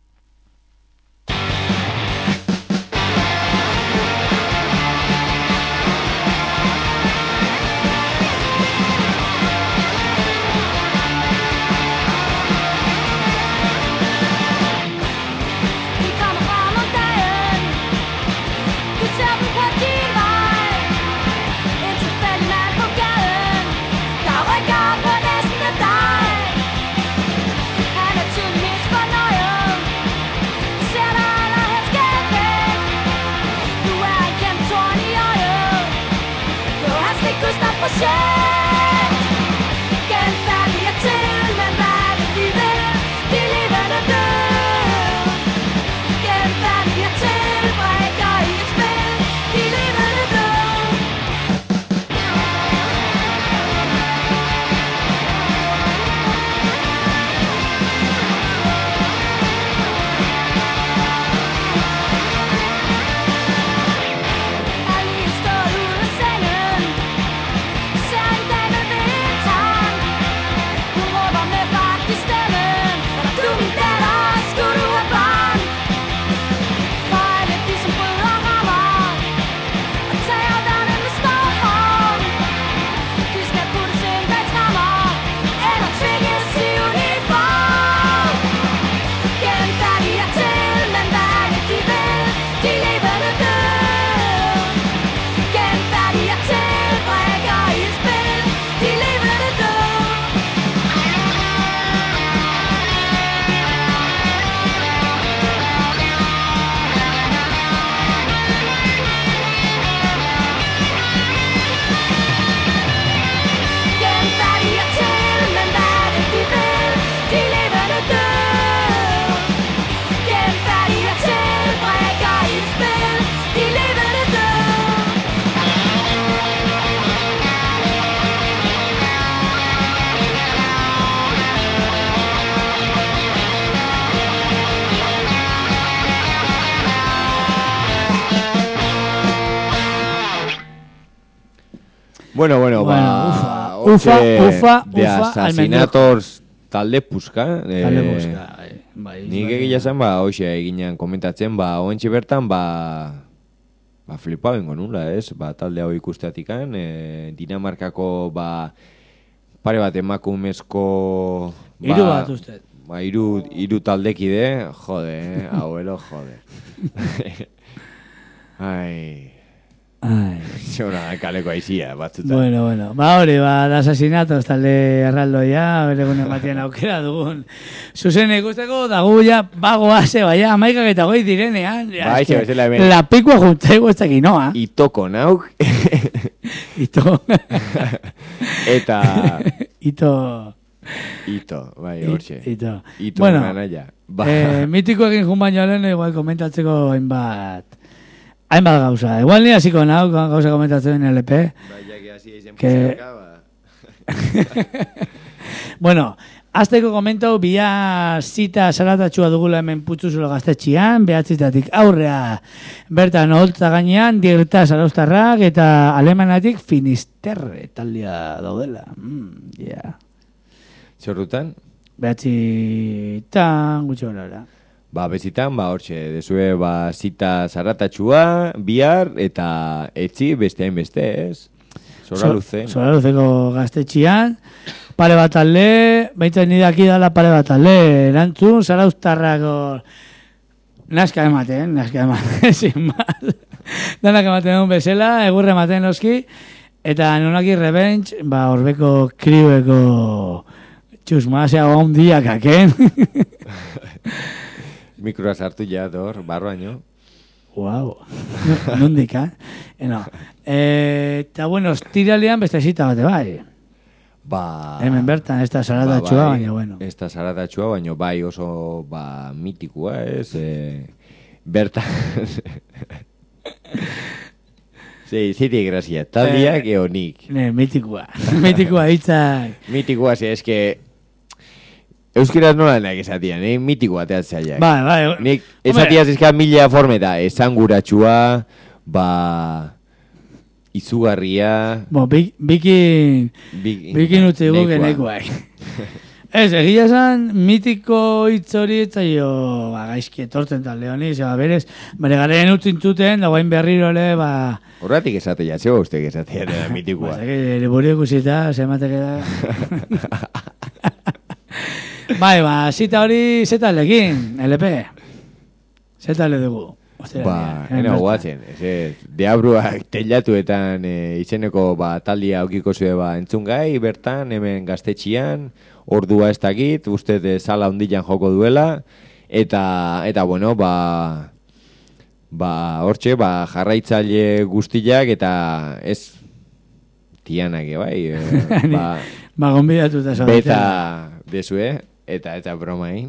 Speaker 3: Bueno, bueno,
Speaker 2: bueno
Speaker 3: ba...
Speaker 2: Ufa, ufa, ufa,
Speaker 3: de asesinatos talde puska.
Speaker 2: Talde puska, bai. bai
Speaker 3: Nik egia zen, ba, hoxe eginean komentatzen, ba, oentxe bertan, ba... Ba, flipa bengo nula, ez? Ba, talde hau ikusteatikan, e, Dinamarkako, ba... Pare bat emakumezko... Ba,
Speaker 2: iru bat uste.
Speaker 3: Ba, iru, iru taldekide, jode, eh? Abuelo, jode. Ai...
Speaker 2: Ai.
Speaker 3: Zona, kaleko aizia, batzutan.
Speaker 2: Bueno, bueno. Ba hori, ba, da asesinatos talde erraldoia, beregunen batien aukera dugun. Zuzen ikusteko, dagu ja, bagoa ze, baina, amaikak eta goi direnean. Ja,
Speaker 3: ba,
Speaker 2: eske,
Speaker 3: bezala hemen.
Speaker 2: la pikua juntzaigu ez dakinoa.
Speaker 3: Itoko nauk.
Speaker 2: Ito.
Speaker 3: Eta...
Speaker 2: Ito...
Speaker 3: Ito, bai, hortxe.
Speaker 2: Ito.
Speaker 3: Ito,
Speaker 2: bueno,
Speaker 3: ganaia. Ba.
Speaker 2: Eh, mitikoekin jun baino lehen, igual komentatzeko hainbat... Hainbat gauza. Igual ni hasiko nau, gauza komentatzen en L P.
Speaker 3: Bai, ja, que hasi eizen
Speaker 2: que... Bueno, azteko komentau, bia zita zaratatxua dugula hemen Putzuzulo gaztetxian, behatzitatik aurrea bertan holtza gainean, dirta zaraustarrak eta alemanatik Finisterre taldea daudela. Mm, yeah.
Speaker 3: Zorrutan?
Speaker 2: Behatzitan, gutxo gara.
Speaker 3: Ba, bezitan, ba, hortxe, desue, ba, zita zaratatxua, bihar, eta etzi beste hainbeste, ez? Zora luze.
Speaker 2: Zora luzeko gaztetxian, pare bat alde, baita nidaki dala pare bat alde, erantzun, zaraustarrako naska ematen, naska ematen, sin mal. Danak ematen egun bezala, egurre ematen oski, eta nonaki revenge, ba, horbeko kriueko txusmasea ondiak aken.
Speaker 3: Mikroa sartu ja, dor, barroaino.
Speaker 2: Wow, nondik, eh? No. Eta, bueno, ostiralean beste zita bate bai.
Speaker 3: Ba...
Speaker 2: Hemen bertan, ez da zaratatxua,
Speaker 3: ba, bai,
Speaker 2: baina, bueno.
Speaker 3: Ez da zaratatxua, baina bai oso, ba, mitikua, ez? E, bertan... Sí, ziti grazia, taldiak eh, eonik.
Speaker 2: Ne, mitikua, mitikua hitzak.
Speaker 3: Mitikua, ze, eske... Euskaraz nola nahi esatian, eh? Mitikoa teatzaiak.
Speaker 2: Bai, bai.
Speaker 3: Nik esatiaz ezka mila formeta, esanguratxua, ba... izugarria...
Speaker 2: Bo, bik, bikin... Bikin, bikin utzi guk enekoak. Ez, egia esan, mitiko hitz hori etzaio, ba, gaizki etortzen talde honi, zeba, berez, bere garen utzintuten, dagoain berriro ere, ba...
Speaker 3: Horratik esate jatzeo, uste esate da mitikoa.
Speaker 2: Ba, zake, buri ikusita, zemateke da... Bai, ba, zita hori zeta lekin, L P. Zeta le dugu.
Speaker 3: Ba, ena guatzen. Deabruak telatuetan e, izeneko ba, taldia aukiko zue ba, entzungai, bertan, hemen gaztetxian, ordua ez dakit, uste de sala hondilan joko duela, eta, eta bueno, ba, ba, hortxe, ba, jarraitzaile guztiak, eta ez tianak, bai, e, ba,
Speaker 2: ba, gonbidatu eta zaudetela.
Speaker 3: Beta desue, eta eta bromain.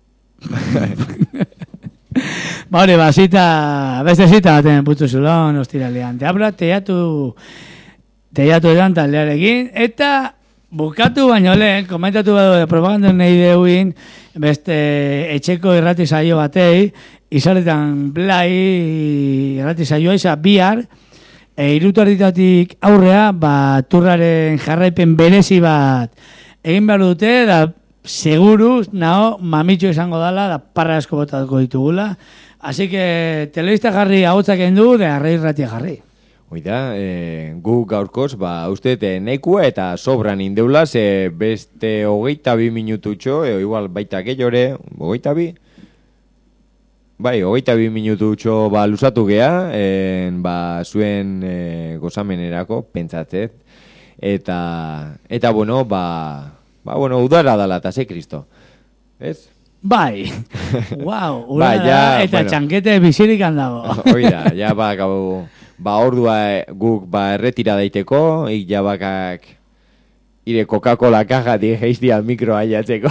Speaker 2: Ba hori, ba, zita, beste zita baten Putzuzulon, ostiralean. Deabra, teatu, teatu edan taldearekin, eta bukatu baino lehen, komentatu badu de propaganda nahi deuin, beste etxeko irrati saio batei, izaletan blai irrati saioa, iza bihar, e, irutarritatik aurrea, ba, turraren jarraipen berezi bat egin behar dute, da, seguru, nao, mamitxo izango dala, da parra asko botatuko ditugula. Así que, telebista jarri ahotsak endu, de arrei irratia jarri.
Speaker 3: Oida, e, gu gaurkoz, ba, uste nahikua eta sobran indeula, ze beste hogeita bi minututxo, e, igual baita gehiore, hogeita bi? Bai, hogeita bi minututxo ba, lusatu gea, en, ba, zuen e, gozamenerako, pentsatzet. Eta, eta bueno, ba... Ba, bueno, udara dala, eta ze kristo. Ez?
Speaker 2: Bai. Wow, udara
Speaker 3: ba, ja,
Speaker 2: eta bueno, txankete bizirik handago.
Speaker 3: Oida, ja, ba, gau, ba, ordua guk, ba, erretira daiteko, ik ja bakak ire Coca-Cola kaja digeizti al mikro aiatzeko.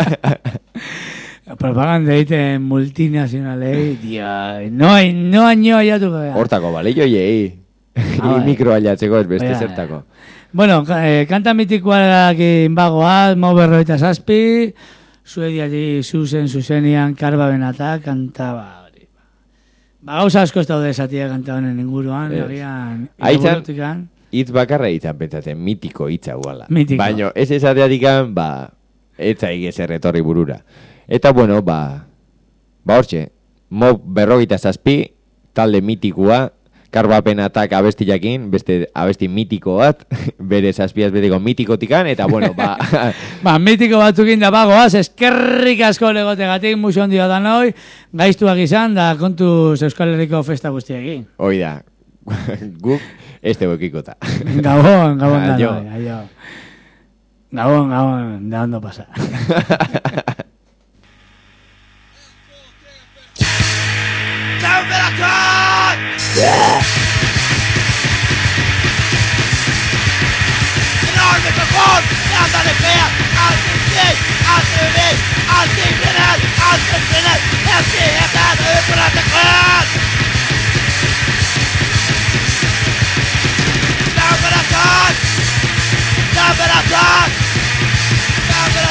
Speaker 2: Propaganda egiten multinazionalei, dia, no hai, no haino aiatu gara.
Speaker 3: Hortako, bale, joiei. Ah, mikro aiatzeko ez beste
Speaker 2: Oida,
Speaker 3: zertako.
Speaker 2: Bueno, eh, kanta mitikoak inbagoaz, Mau berroita zazpi, Suediari zuzen zuzenian karba benata, kanta ba, hori. Ba, gauza asko ez daude esatia kanta honen inguruan, agian,
Speaker 3: itzan, hitz bakarra itzan pentsatzen, mitiko hitza guala.
Speaker 2: Mitiko.
Speaker 3: Baina ez esateatikan, ba, etzaik ez erretorri burura. Eta, bueno, ba, ba hortxe, Mau berroita zazpi, talde mitikoa, Karbapen atak abesti jakin, beste abesti mitiko bat, bere zazpiaz beteko mitikotikan, eta bueno, ba...
Speaker 2: ba, mitiko batzukin da bagoaz, eskerrik asko legotegatik, muso ondio da noi, gaiztuak izan, da kontuz Euskal Herriko festa guztiekin.
Speaker 3: Hoi da, guk ez tebo ekikota.
Speaker 2: Gabon, gabon da noi, aio. Gabon, gabon, de ondo pasa.
Speaker 10: Yeah! Enorme mejor, dándole fea, anti-gay, anti-gay, anti-penal, anti-penal, anti-penal, anti-penal. ¡Da corazón! ¡Da corazón! ¡Da corazón!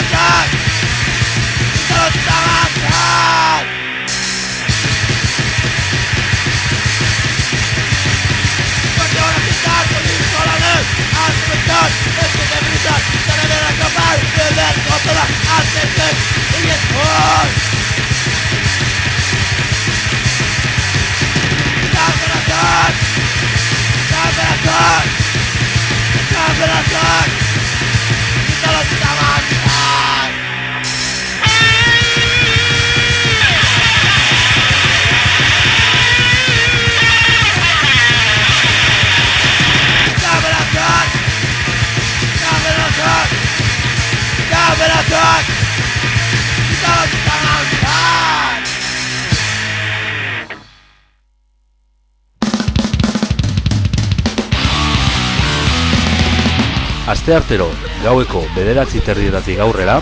Speaker 1: aste artero, gaueko bederatzi terdietatik aurrera,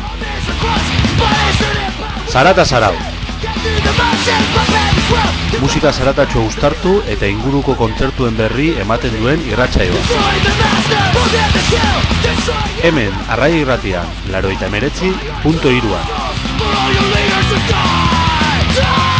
Speaker 1: Zarata Zarau. Musika zaratatxo uztartu eta inguruko kontzertuen berri ematen duen irratsaioa. Hemen, Arraia Irratian, laurogeita hemeretzi puntu hiruan.